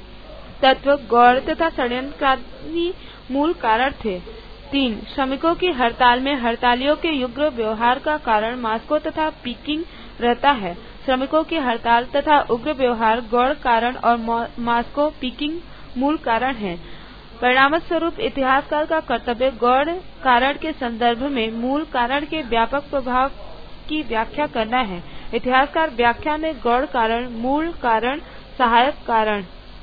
तत्व गौण तथा षड्यंत्रकारी मूल कारण थे। तीन, श्रमिकों की हड़ताल में हड़तालियों के उग्र व्यवहार का कारण मास्को तथा पीकिंग रहता है। श्रमिकों की हड़ताल तथा उग्र व्यवहार गौण कारण और मास्को पीकिंग मूल कारण है। परिणाम स्वरूप इतिहासकार का कर्तव्य गौण कारण के संदर्भ में मूल कारण के व्यापक प्रभाव की व्याख्या करना है। इतिहासकार व्याख्या में गौण कारण, मूल कारण, सहायक कारण,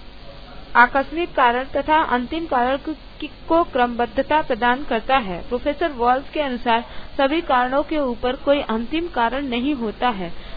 आकस्मिक कारण तथा अंतिम कारण को क्रमबद्धता प्रदान करता है। प्रोफेसर वॉल्स के अनुसार सभी कारणों के ऊपर कोई अंतिम कारण नहीं होता है।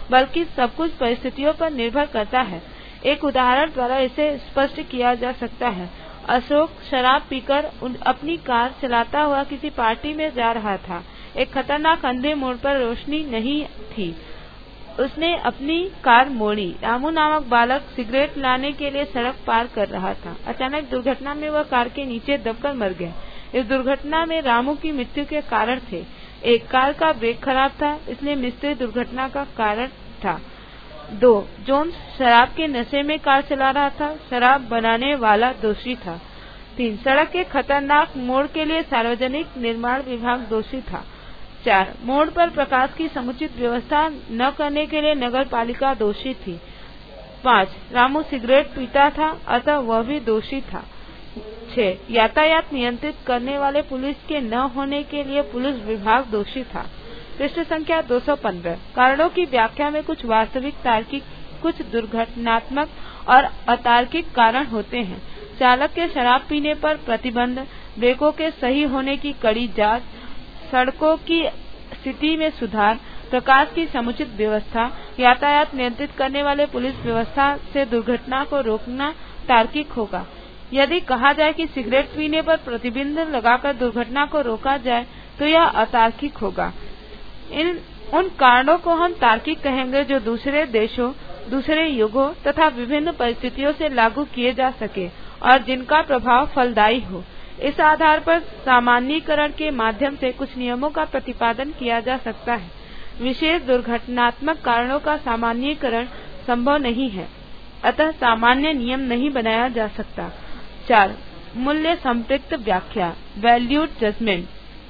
बल्कि सब कुछ परिस्थितियों पर निर्भर करता है। एक उदाहरण द्वारा इसे स्पष्ट किया जा सकता है। अशोक शराब पीकर अपनी कार चलाता हुआ किसी पार्टी में जा रहा था। एक खतरनाक अंधे मोड़ पर रोशनी नहीं थी। उसने अपनी कार मोड़ी। रामू नामक बालक सिगरेट लाने के लिए सड़क पार कर रहा था। अचानक दुर्घटना में वह कार के नीचे दबकर मर गया। इस दुर्घटना में रामू की मृत्यु के कारण थे। एक, कार का ब्रेक खराब था, इसलिए मृत्यु दुर्घटना का कारण था। दो, जोन्स शराब के नशे में कार चला रहा था, शराब बनाने वाला दोषी था। तीन, सड़क के खतरनाक मोड़ के लिए सार्वजनिक निर्माण विभाग दोषी था। चार, मोड़ पर प्रकाश की समुचित व्यवस्था न करने के लिए नगर पालिका दोषी थी। पाँच, रामू सिगरेट पीता था, अतः वह भी दोषी था। छह, यातायात नियंत्रित करने वाले पुलिस के न होने के लिए पुलिस विभाग दोषी था। पृष्ठ संख्या दो सौ पंद्रह। कारणों की व्याख्या में कुछ वास्तविक तार्किक, कुछ दुर्घटनात्मक और अतार्किक कारण होते हैं। चालक के शराब पीने पर प्रतिबंध, ब्रेकों के सही होने की कड़ी जांच, सड़कों की स्थिति में सुधार, प्रकाश की समुचित व्यवस्था, यातायात नियंत्रित करने वाले पुलिस व्यवस्था से दुर्घटना को रोकना तार्किक होगा। यदि कहा जाए कि सिगरेट पीने पर प्रतिबंध लगाकर दुर्घटना को रोका जाए तो यह अतार्किक होगा। इन उन कारणों को हम तार्किक कहेंगे जो दूसरे देशों, दूसरे युगों तथा विभिन्न परिस्थितियों से लागू किए जा सके और जिनका प्रभाव फलदायी हो। इस आधार पर सामान्यीकरण के माध्यम से कुछ नियमों का प्रतिपादन किया जा सकता है। विशेष दुर्घटनात्मक कारणों का सामान्यीकरण संभव नहीं है, अतः सामान्य नियम नहीं बनाया जा सकता। चार, मूल्य संपृक्त व्याख्या, वैल्यूड जजमेंट।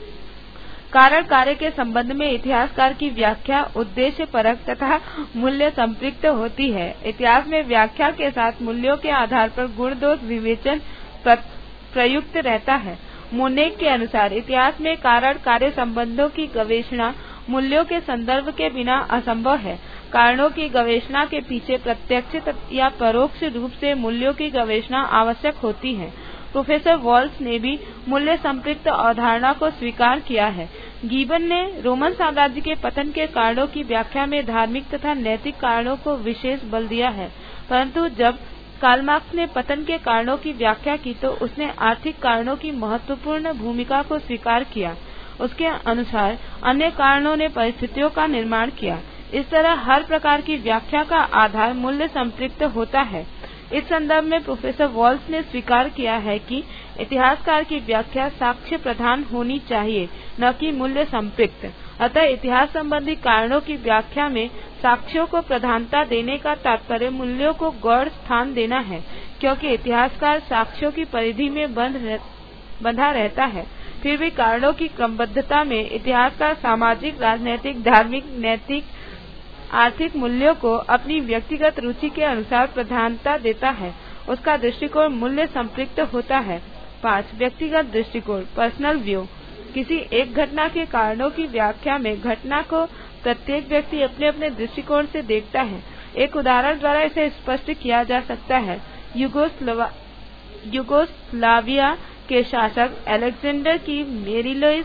कारण कार्य के संबंध में इतिहासकार की व्याख्या उद्देश्य परक तथा मूल्य संपृक्त होती है। इतिहास में व्याख्या के साथ मूल्यों के आधार पर गुण दोष विवेचन प्रयुक्त रहता है। मोनेक के अनुसार इतिहास में कारण कार्य संबंधों की गवेषणा मूल्यों के संदर्भ के बिना असंभव है। कारणों की गवेषणा के पीछे प्रत्यक्ष या परोक्ष रूप से मूल्यों की गवेषणा आवश्यक होती है। प्रोफेसर वॉल्स ने भी मूल्य संपृक्त अवधारणा को स्वीकार किया है। गिबन ने रोमन साम्राज्य के पतन के कारणों की व्याख्या में धार्मिक तथा नैतिक कारणों को विशेष बल दिया है, परंतु जब कार्ल मार्क्स ने पतन के कारणों की व्याख्या की तो उसने आर्थिक कारणों की महत्वपूर्ण भूमिका को स्वीकार किया। उसके अनुसार अन्य कारणों ने परिस्थितियों का निर्माण किया। इस तरह हर प्रकार की व्याख्या का आधार मूल्य संपृक्त होता है। इस संदर्भ में प्रोफेसर वॉल्स ने स्वीकार किया है कि इतिहासकार की व्याख्या साक्ष्य प्रधान होनी चाहिए, न कि मूल्य संपृक्त। अतः इतिहास संबंधी कारणों की व्याख्या में साक्ष्यों को प्रधानता देने का तात्पर्य मूल्यों को गौण स्थान देना है, क्योंकि इतिहासकार साक्ष्यों की परिधि में बंध रह, बंधा रहता है। फिर भी कारणों की क्रमबद्धता में इतिहासकार सामाजिक, राजनैतिक, धार्मिक, नैतिक, आर्थिक मूल्यों को अपनी व्यक्तिगत रुचि के अनुसार प्रधानता देता है। उसका दृष्टिकोण मूल्य संपृक्त होता है। पाँच, व्यक्तिगत दृष्टिकोण, पर्सनल व्यू। किसी एक घटना के कारणों की व्याख्या में घटना को प्रत्येक व्यक्ति अपने अपने दृष्टिकोण से देखता है। एक उदाहरण द्वारा इसे स्पष्ट किया जा सकता है। युगोस्लाविया युगोस्लाविया के शासक अलेक्जेंडर की मेरी लुइस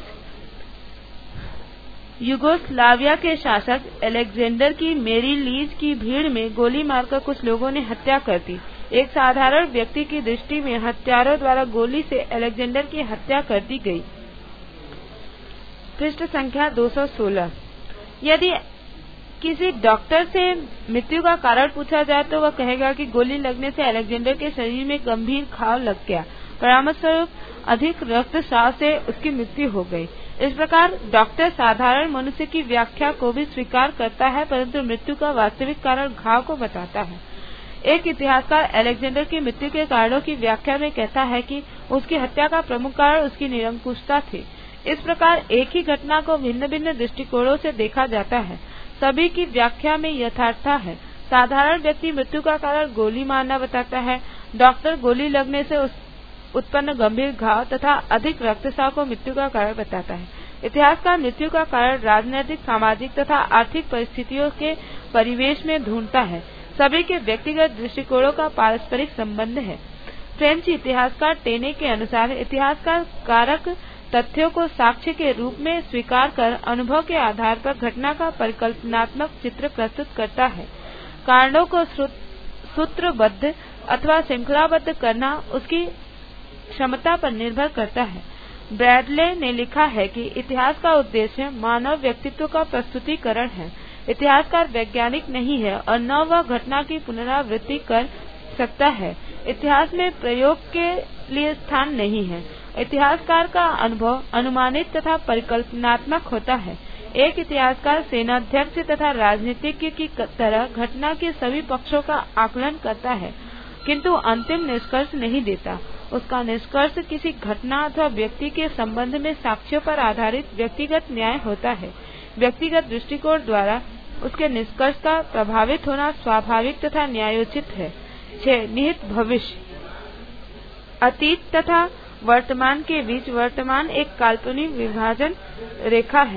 युगोस्लाविया के शासक अलेक्जेंडर की मेरी लीज की भीड़ में गोली मारकर कुछ लोगों ने हत्या कर दी। एक साधारण व्यक्ति की दृष्टि में हत्यारों द्वारा गोली से अलेक्जेंडर की हत्या कर दी गई। पृष्ठ संख्या दो सौ सोलह। यदि किसी डॉक्टर से मृत्यु का कारण पूछा जाए तो वह कहेगा कि गोली लगने से अलेक्जेंडर के शरीर में गंभीर घाव लग गया, परिणामस्वरूप अधिक रक्तस्राव से उसकी मृत्यु हो गई। इस प्रकार डॉक्टर साधारण मनुष्य की व्याख्या को भी स्वीकार करता है, परंतु मृत्यु का वास्तविक कारण घाव को बताता है। एक इतिहासकार अलेक्जेंडर की मृत्यु के कारणों की व्याख्या में कहता है कि उसकी हत्या का प्रमुख कारण उसकी निरंकुशता थी। इस प्रकार एक ही घटना को भिन्न भिन्न दृष्टिकोणों से देखा जाता है। सभी की व्याख्या में यथार्थता है। साधारण व्यक्ति मृत्यु का कारण गोली मारना बताता है, डॉक्टर गोली लगने से उस उत्पन्न गंभीर घाव तथा अधिक रक्तस्राव को मृत्यु का कारण बताता है। इतिहासकार मृत्यु का कारण राजनैतिक, सामाजिक तथा आर्थिक परिस्थितियों के परिवेश में ढूंढता है। सभी के व्यक्तिगत दृष्टिकोणों का पारस्परिक संबंध है। फ्रेंच इतिहासकार टेने के अनुसार इतिहासकार कारक तथ्यों को साक्ष्य के रूप में स्वीकार कर अनुभव के आधार पर घटना का परिकल्पनात्मक चित्र प्रस्तुत करता है। कारणों को सूत्रबद्ध अथवा श्रृंखलाबद्ध करना उसकी क्षमता पर निर्भर करता है। ब्रैडले ने लिखा है कि इतिहास का उद्देश्य मानव व्यक्तित्व का प्रस्तुतिकरण है। इतिहासकार वैज्ञानिक नहीं है और न वह घटना की पुनरावृत्ति कर सकता है। इतिहास में प्रयोग के लिए स्थान नहीं है। इतिहासकार का अनुभव अनुमानित तथा परिकल्पनात्मक होता है। एक इतिहासकार सेनाध्यक्ष तथा राजनीतिज्ञ की तरह घटना के सभी पक्षों का आकलन करता है, किंतु अंतिम निष्कर्ष नहीं देता। उसका निष्कर्ष किसी घटना अथवा व्यक्ति के संबंध में साक्ष्यों पर आधारित व्यक्तिगत न्याय होता है। व्यक्तिगत दृष्टिकोण द्वारा उसके निष्कर्ष का प्रभावित होना स्वाभाविक तथा न्यायोचित है। छह निहित भविष्य। अतीत तथा वर्तमान के बीच वर्तमान एक काल्पनिक विभाजन रेखा है।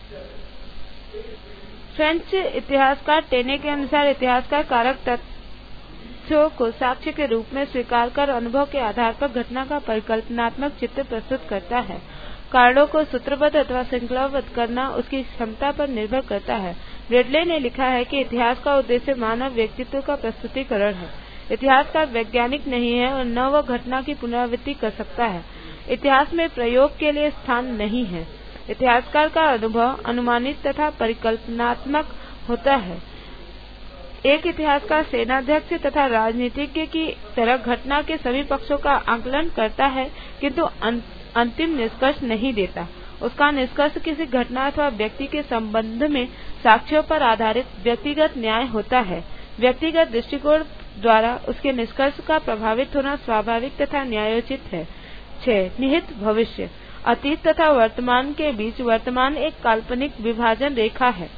फ्रेंच इतिहासकार टेने के अनुसार इतिहासकार कारक तथ्यों को साक्ष्य के रूप में स्वीकार कर अनुभव के आधार पर घटना का परिकल्पनात्मक चित्र प्रस्तुत करता है। कारणों को सूत्रबद्ध अथवा श्रृंखलाबद्ध करना उसकी क्षमता पर निर्भर करता है। ब्रैडले ने लिखा है कि इतिहास का उद्देश्य मानव व्यक्तित्व का प्रस्तुतिकरण है। इतिहासकार वैज्ञानिक नहीं है और न वह घटना की पुनरावृत्ति कर सकता है। इतिहास में प्रयोग के लिए स्थान नहीं है। इतिहासकार का अनुभव अनुमानित तथा परिकल्पनात्मक होता है। एक इतिहासकार सेनाध्यक्ष तथा राजनीतिज्ञ की तरह घटना के सभी पक्षों का आकलन करता है, किंतु अंतिम निष्कर्ष नहीं देता। उसका निष्कर्ष किसी घटना अथवा व्यक्ति के संबंध में साक्ष्यों पर आधारित व्यक्तिगत न्याय होता है। व्यक्तिगत दृष्टिकोण द्वारा उसके निष्कर्ष का प्रभावित होना स्वाभाविक तथा न्यायोचित है। छह निहित भविष्य। अतीत तथा वर्तमान के बीच वर्तमान एक काल्पनिक विभाजन रेखा है।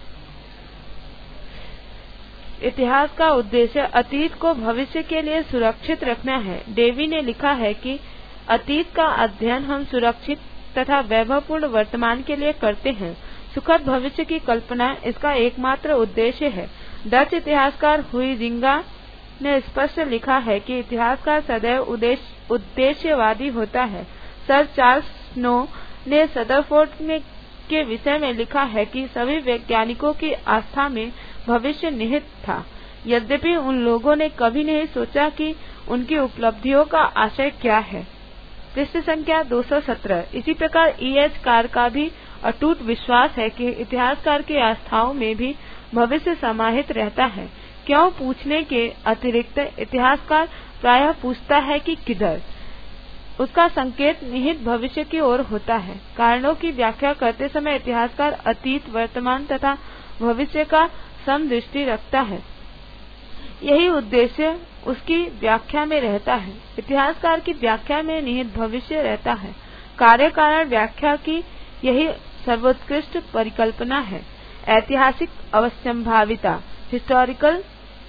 इतिहास का उद्देश्य अतीत को भविष्य के लिए सुरक्षित रखना है। डेवी ने लिखा है कि अतीत का अध्ययन हम सुरक्षित तथा वैभवपूर्ण वर्तमान के लिए करते हैं। सुखद भविष्य की कल्पना इसका एकमात्र उद्देश्य है। डच इतिहासकार हुइजिंगा ने स्पष्ट लिखा है कि इतिहासकार सदैव उद्देश्यवादी होता है। सर चार्ल्स स्नो ने रदरफोर्ड के विषय में लिखा है कि सभी वैज्ञानिकों की आस्था में भविष्य निहित था, यद्यपि उन लोगों ने कभी नहीं सोचा कि उनकी उपलब्धियों का आशय क्या है। पृष्ठ संख्या दो सौ सत्रह। इसी प्रकार ई एच कार का भी अटूट विश्वास है कि इतिहासकार की आस्थाओं में भी भविष्य समाहित रहता है। क्यों पूछने के अतिरिक्त इतिहासकार प्रायः पूछता है कि किधर। उसका संकेत निहित भविष्य की ओर होता है। कारणों की व्याख्या करते समय इतिहासकार अतीत, वर्तमान तथा भविष्य का समदृष्टि रखता है। यही उद्देश्य उसकी व्याख्या में रहता है। इतिहासकार की व्याख्या में निहित भविष्य रहता है। कार्य कारण व्याख्या की यही सर्वोत्कृष्ट परिकल्पना है। ऐतिहासिक अवश्यंभाविता, हिस्टोरिकल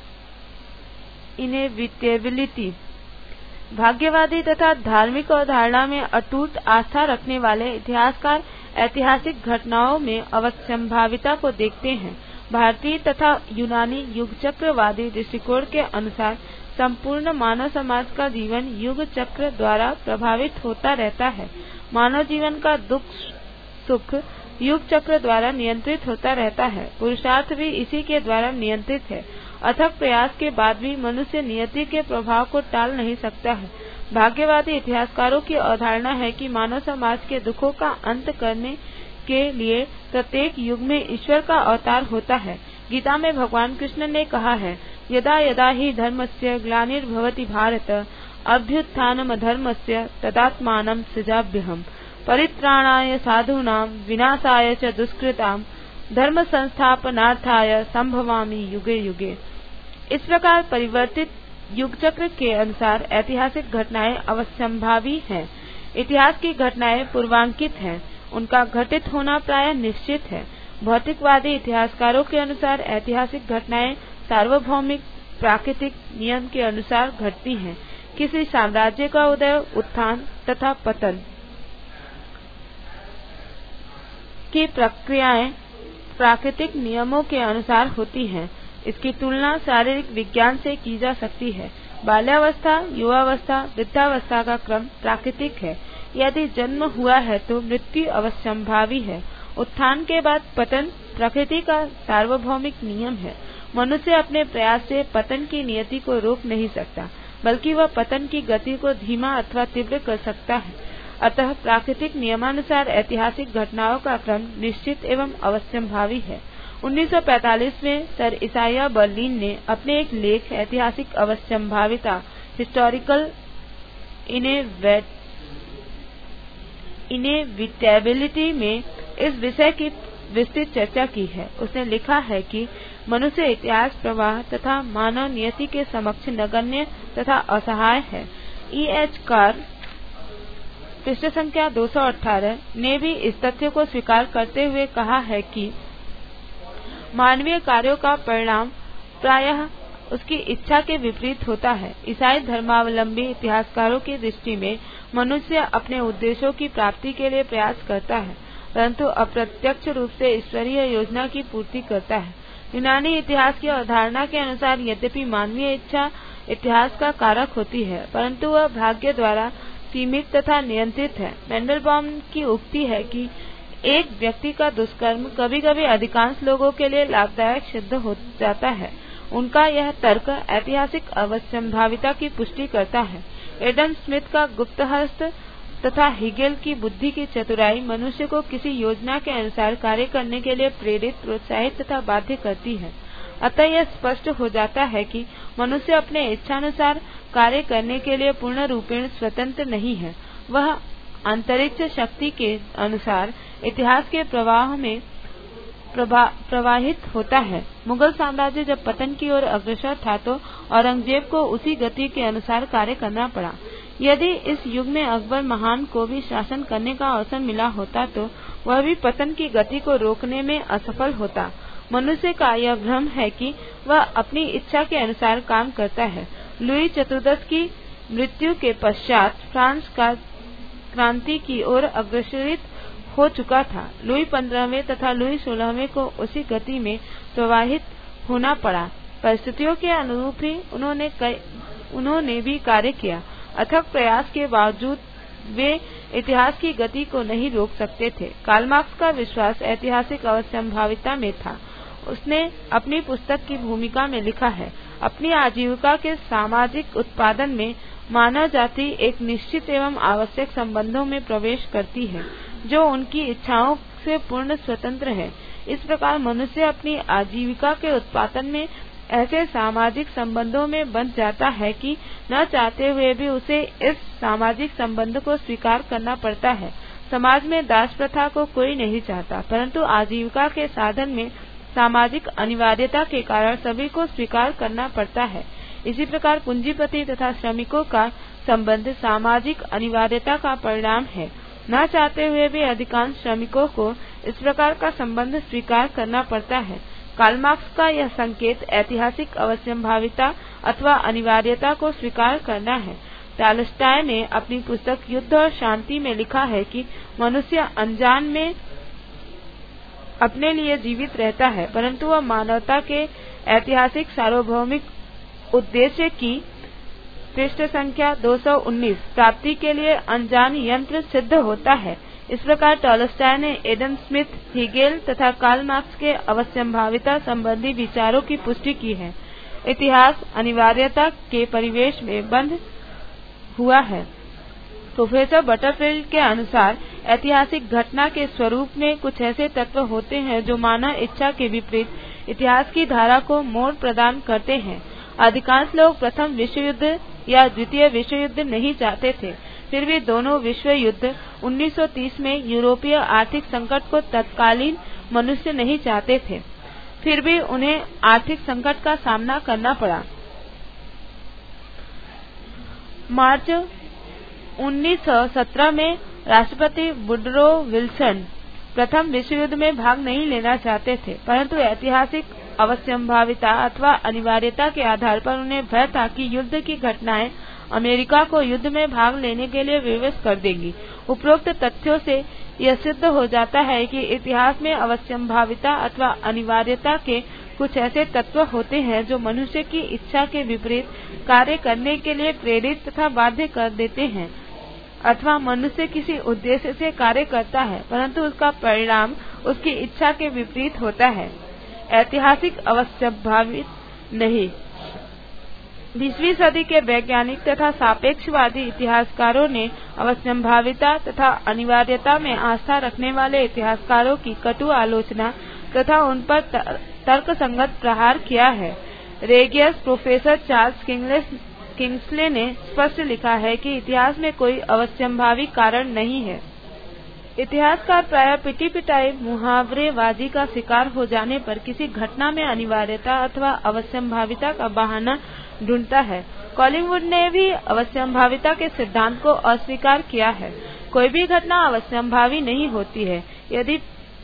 इनेविटेबिलिटी। भाग्यवादी तथा धार्मिक अवधारणा में अटूट आस्था रखने वाले इतिहासकार ऐतिहासिक घटनाओं में अवश्यंभाविता को देखते हैं। भारतीय तथा यूनानी युगचक्रवादी दृष्टिकोण के अनुसार संपूर्ण मानव समाज का जीवन युग चक्र द्वारा प्रभावित होता रहता है। मानव जीवन का दुख सुख युग चक्र द्वारा नियंत्रित होता रहता है। पुरुषार्थ भी इसी के द्वारा नियंत्रित है। अथक प्रयास के बाद भी मनुष्य नियति के प्रभाव को टाल नहीं सकता है। भाग्यवादी इतिहासकारों की अवधारणा है कि मानव समाज के दुखों का अंत करने के लिए प्रत्येक युग में ईश्वर का अवतार होता है। गीता में भगवान कृष्ण ने कहा है, यदा यदा हि धर्मस्य ग्लानिर्भवति भारत अभ्युत्थानमधर्मस्य तदात्मानं सृजाम्यहम् परित्राणाय साधूनां विनाशाय च दुष्कृतां धर्म संस्थापनार्थाय संभवामि युगे युगे। इस प्रकार परिवर्तित युग चक्र के अनुसार ऐतिहासिक घटनाएं अवश्यंभावी हैं। इतिहास की घटनाएं पूर्वांकित हैं। उनका घटित होना प्राय निश्चित है। भौतिकवादी इतिहासकारों के अनुसार ऐतिहासिक घटनाएं सार्वभौमिक प्राकृतिक नियम के अनुसार घटती हैं। किसी साम्राज्य का उदय, उत्थान तथा पतन की प्रक्रियाएं प्राकृतिक नियमों के अनुसार होती हैं। इसकी तुलना शारीरिक विज्ञान से की जा सकती है। बाल्यावस्था, युवावस्था, वृद्धावस्था का क्रम प्राकृतिक है। यदि जन्म हुआ है तो मृत्यु अवश्यंभावी है। उत्थान के बाद पतन प्रकृति का सार्वभौमिक नियम है। मनुष्य अपने प्रयास से पतन की नियति को रोक नहीं सकता, बल्कि वह पतन की गति को धीमा अथवा तीव्र कर सकता है। अतः प्राकृतिक नियमानुसार ऐतिहासिक घटनाओं का क्रम निश्चित एवं अवश्यंभावी है। उन्नीस सौ पैंतालीस में सर इसाइया बर्लिन ने अपने एक लेख ऐतिहासिक अवश्यंभाविता हिस्टोरिकल इनेविटेबिलिटी में इस विषय की विस्तृत चर्चा की है। उसने लिखा है कि मनुष्य इतिहास प्रवाह तथा मानव नियति के समक्ष नगण्य तथा असहाय है। ई एच कार पृष्ठ संख्या दो सौ अठारह ने भी इस तथ्य को स्वीकार करते हुए कहा है कि मानवीय कार्यों का परिणाम प्रायः उसकी इच्छा के विपरीत होता है। ईसाई धर्मावलंबी इतिहासकारों की दृष्टि में मनुष्य अपने उद्देश्यों की प्राप्ति के लिए प्रयास करता है, परंतु अप्रत्यक्ष रूप से ईश्वरीय योजना की पूर्ति करता है। यूनानी इतिहास की अवधारणा के अनुसार यद्यपि मानवीय इच्छा इतिहास का कारक होती है, परंतु वह भाग्य द्वारा सीमित तथा नियंत्रित है। मेंडलबॉम की उक्ति है कि एक व्यक्ति का दुष्कर्म कभी कभी अधिकांश लोगों के लिए लाभदायक सिद्ध हो जाता है। उनका यह तर्क ऐतिहासिक अवश्यंभाविता की पुष्टि करता है। एडम स्मिथ का गुप्तहस्त तथा हिगेल की बुद्धि की चतुराई मनुष्य को किसी योजना के अनुसार कार्य करने के लिए प्रेरित, प्रोत्साहित तथा बाध्य करती है। अतः यह स्पष्ट हो जाता है कि मनुष्य अपने इच्छानुसार कार्य करने के लिए पूर्ण रूपेण स्वतंत्र नहीं है। वह अंतरिक्ष शक्ति के अनुसार इतिहास के प्रवाह में प्रवाहित होता है। मुगल साम्राज्य जब पतन की ओर अग्रसर था तो औरंगजेब को उसी गति के अनुसार कार्य करना पड़ा। यदि इस युग में अकबर महान को भी शासन करने का अवसर मिला होता तो वह भी पतन की गति को रोकने में असफल होता। मनुष्य का यह भ्रम है कि वह अपनी इच्छा के अनुसार काम करता है। लुई चतुर्दश की मृत्यु के पश्चात फ्रांस का क्रांति की ओर अग्रसरित हो चुका था। लुई पंद्रहवें तथा लुई सोलहवें को उसी गति में प्रवाहित होना पड़ा। परिस्थितियों के अनुरूप ही उन्होंने कई, उन्होंने भी कार्य किया। अथक प्रयास के बावजूद वे इतिहास की गति को नहीं रोक सकते थे। कार्ल मार्क्स का विश्वास ऐतिहासिक अवश्यंभाविता में था। उसने अपनी पुस्तक की भूमिका में लिखा है, अपनी आजीविका के सामाजिक उत्पादन में मानव जाति एक निश्चित एवं आवश्यक संबंधों में प्रवेश करती है जो उनकी इच्छाओं से पूर्ण स्वतंत्र है। इस प्रकार मनुष्य अपनी आजीविका के उत्पादन में ऐसे सामाजिक संबंधों में बंध जाता है कि न चाहते हुए भी उसे इस सामाजिक संबंध को स्वीकार करना पड़ता है। समाज में दास प्रथा को कोई नहीं चाहता, परंतु आजीविका के साधन में सामाजिक अनिवार्यता के कारण सभी को स्वीकार करना पड़ता है। इसी प्रकार पूंजीपति तथा श्रमिकों का संबंध सामाजिक अनिवार्यता का परिणाम है। न चाहते हुए भी अधिकांश श्रमिकों को इस प्रकार का संबंध स्वीकार करना पड़ता है। कार्ल मार्क्स का यह संकेत ऐतिहासिक अवश्यंभाविता अथवा अनिवार्यता को स्वीकार करना है। टॉलस्टॉय ने अपनी पुस्तक युद्ध और शांति में लिखा है कि मनुष्य अनजान में अपने लिए जीवित रहता है, परंतु वह मानवता के ऐतिहासिक सार्वभौमिक उद्देश्य की पृष्ठ संख्या दो सौ उन्नीस प्राप्ति के लिए अनजान यंत्र सिद्ध होता है। इस प्रकार टॉलस्टॉय ने एडम स्मिथ, हिगेल तथा कार्ल मार्क्स के अवश्यंभाविता संबंधी विचारों की पुष्टि की है। इतिहास अनिवार्यता के परिवेश में बंद हुआ है। प्रोफेसर बटरफील्ड के अनुसार ऐतिहासिक घटना के स्वरूप में कुछ ऐसे तत्व होते हैं जो मानव इच्छा के विपरीत इतिहास की धारा को मोड़ प्रदान करते हैं। अधिकांश लोग प्रथम विश्व युद्ध या द्वितीय विश्व युद्ध नहीं चाहते थे, फिर भी दोनों विश्व युद्ध उन्नीस सौ तीस में यूरोपीय आर्थिक संकट को तत्कालीन मनुष्य नहीं चाहते थे, फिर भी उन्हें आर्थिक संकट का सामना करना पड़ा। मार्च उन्नीस सौ सत्रह में राष्ट्रपति वुडरो विल्सन प्रथम विश्व युद्ध में भाग नहीं लेना चाहते थे, परंतु ऐतिहासिक अवश्यंभाविता अथवा अनिवार्यता के आधार पर उन्हें भय था कि युद्ध की घटनाएं अमेरिका को युद्ध में भाग लेने के लिए विवश कर देंगी। उपरोक्त तथ्यों से यह सिद्ध हो जाता है कि इतिहास में अवश्यंभाविता अथवा अनिवार्यता के कुछ ऐसे तत्व होते हैं जो मनुष्य की इच्छा के विपरीत कार्य करने के लिए प्रेरित तथा बाध्य कर देते हैं। अथवा मनुष्य किसी उद्देश्य से कार्य करता है, परंतु उसका परिणाम उसकी इच्छा के विपरीत होता है। ऐतिहासिक अवश्यंभावित नहीं। बीसवीं सदी के वैज्ञानिक तथा सापेक्षवादी इतिहासकारों ने अवश्यंभाविता तथा अनिवार्यता में आस्था रखने वाले इतिहासकारों की कटु आलोचना तथा उन पर तर्कसंगत प्रहार किया है। रेगियस प्रोफेसर चार्ल्स किंग्सले ने स्पष्ट लिखा है कि इतिहास में कोई अवश्यंभावी कारण नहीं है। इतिहासकार प्रायः पिटी पिटाई मुहावरेबाजी का शिकार हो जाने पर किसी घटना में अनिवार्यता अथवा अवश्यंभाविता का बहाना ढूंढता है। कॉलिंगवुड ने भी अवश्यंभाविता के सिद्धांत को अस्वीकार किया है। कोई भी घटना अवश्यंभावी नहीं होती है। यदि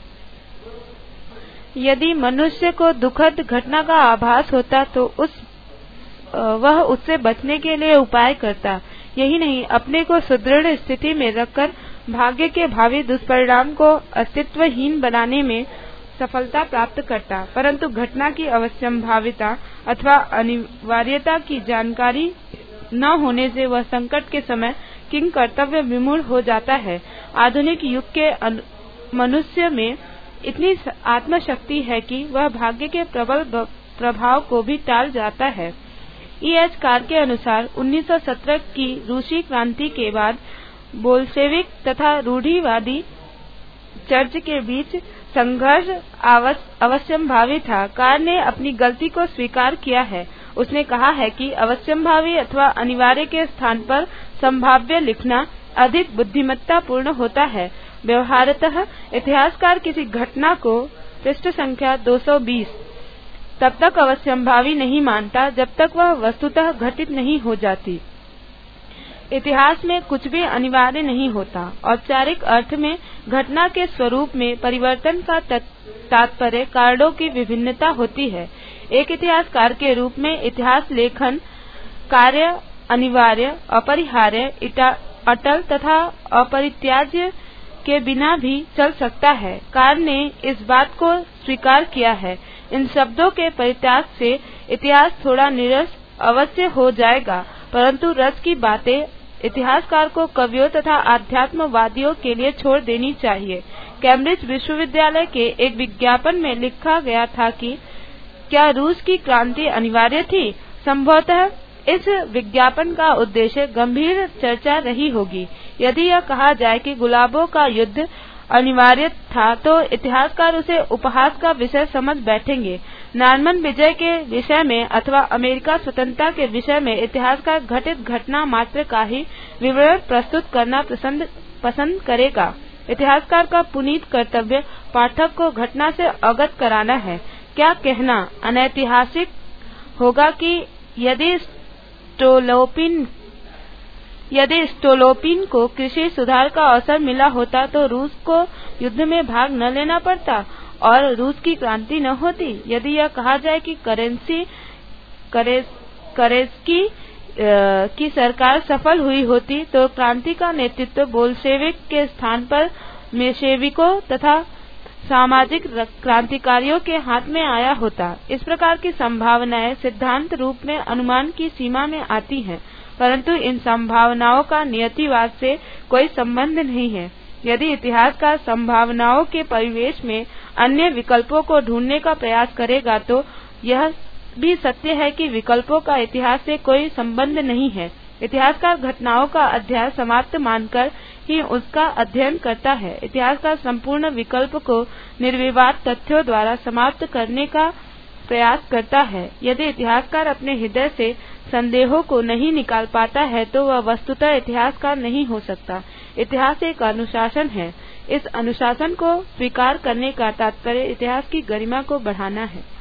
यदि मनुष्य को दुखद घटना का आभास होता तो उस वह उससे बचने के लिए उपाय करता। यही नहीं, अपने को सुदृढ़ स्थिति में रखकर भाग्य के भावी दुष्परिणाम को अस्तित्वहीन बनाने में सफलता प्राप्त करता। परंतु घटना की अवश्यंभाविता अथवा अनिवार्यता की जानकारी न होने से वह संकट के समय किंग कर्तव्य विमूढ़ हो जाता है। आधुनिक युग के मनुष्य में इतनी आत्मशक्ति है कि वह भाग्य के प्रबल प्रभाव को भी टाल जाता है। ई एच कार के अनुसार उन्नीस सौ सत्रह की रूसी क्रांति के बाद बोल्शेविक तथा रूढ़िवादी चर्च के बीच संघर्ष अवश्यंभावी था। कार ने अपनी गलती को स्वीकार किया है। उसने कहा है कि अवश्यंभावी अथवा अनिवार्य के स्थान पर संभाव्य लिखना अधिक बुद्धिमत्तापूर्ण होता है। व्यवहारतः इतिहासकार किसी घटना को पृष्ठ संख्या दो सौ बीस तब तक अवश्यंभावी नहीं मानता जब तक वह वस्तुतः घटित नहीं हो जाती। इतिहास में कुछ भी अनिवार्य नहीं होता। औपचारिक अर्थ में घटना के स्वरूप में परिवर्तन का तात्पर्य कारणों की विभिन्नता होती है। एक इतिहासकार के रूप में इतिहास लेखन कार्य अनिवार्य, अपरिहार्य, अटल तथा अपरित्याज्य के बिना भी चल सकता है। कार ने इस बात को स्वीकार किया है। इन शब्दों के परित्याग से इतिहास थोड़ा नीरस अवश्य हो जाएगा, परंतु रस की बातें इतिहासकार को कवियों तथा आध्यात्मवादियों के लिए छोड़ देनी चाहिए। कैम्ब्रिज विश्वविद्यालय के एक विज्ञापन में लिखा गया था कि क्या रूस की क्रांति अनिवार्य थी? संभवतः इस विज्ञापन का उद्देश्य गंभीर चर्चा रही होगी। यदि यह कहा जाए कि गुलाबों का युद्ध अनिवार्य था तो इतिहासकार उसे उपहास का विषय समझ बैठेंगे। नॉर्मन विजय के विषय में अथवा अमेरिका स्वतंत्रता के विषय में इतिहासकार घटित घटना मात्र का ही विवरण प्रस्तुत करना पसंद पसंद करेगा। इतिहासकार का पुनीत कर्तव्य पाठक को घटना से अवगत कराना है। क्या कहना अनैतिहासिक होगा कि यदि स्टोलोपिन यदि स्टोलोपिन को कृषि सुधार का अवसर मिला होता तो रूस को युद्ध में भाग न लेना पड़ता और रूस की क्रांति न होती। यदि यह कहा जाए कि करेंसी करेस, करेस्की की सरकार सफल हुई होती तो क्रांति का नेतृत्व बोल्शेविक के स्थान पर मेशेविकों तथा सामाजिक क्रांतिकारियों के हाथ में आया होता। इस प्रकार की संभावनाएं सिद्धांत रूप में अनुमान की सीमा में आती हैं, परंतु इन संभावनाओं का नियतिवाद से कोई संबंध नहीं है। यदि इतिहासकार संभावनाओं के परिवेश में अन्य विकल्पों को ढूंढने का प्रयास करेगा तो यह भी सत्य है कि विकल्पों का इतिहास से कोई संबंध नहीं है। इतिहासकार घटनाओं का अध्याय समाप्त मानकर ही उसका अध्ययन करता है। इतिहासकार संपूर्ण विकल्प को निर्विवाद तथ्यों द्वारा समाप्त करने का प्रयास करता है। यदि इतिहासकार अपने हृदय से संदेहों को नहीं निकाल पाता है तो वह वस्तुतः इतिहासकार नहीं हो सकता। इतिहास एक अनुशासन है। इस अनुशासन को स्वीकार करने का तात्पर्य इतिहास की गरिमा को बढ़ाना है।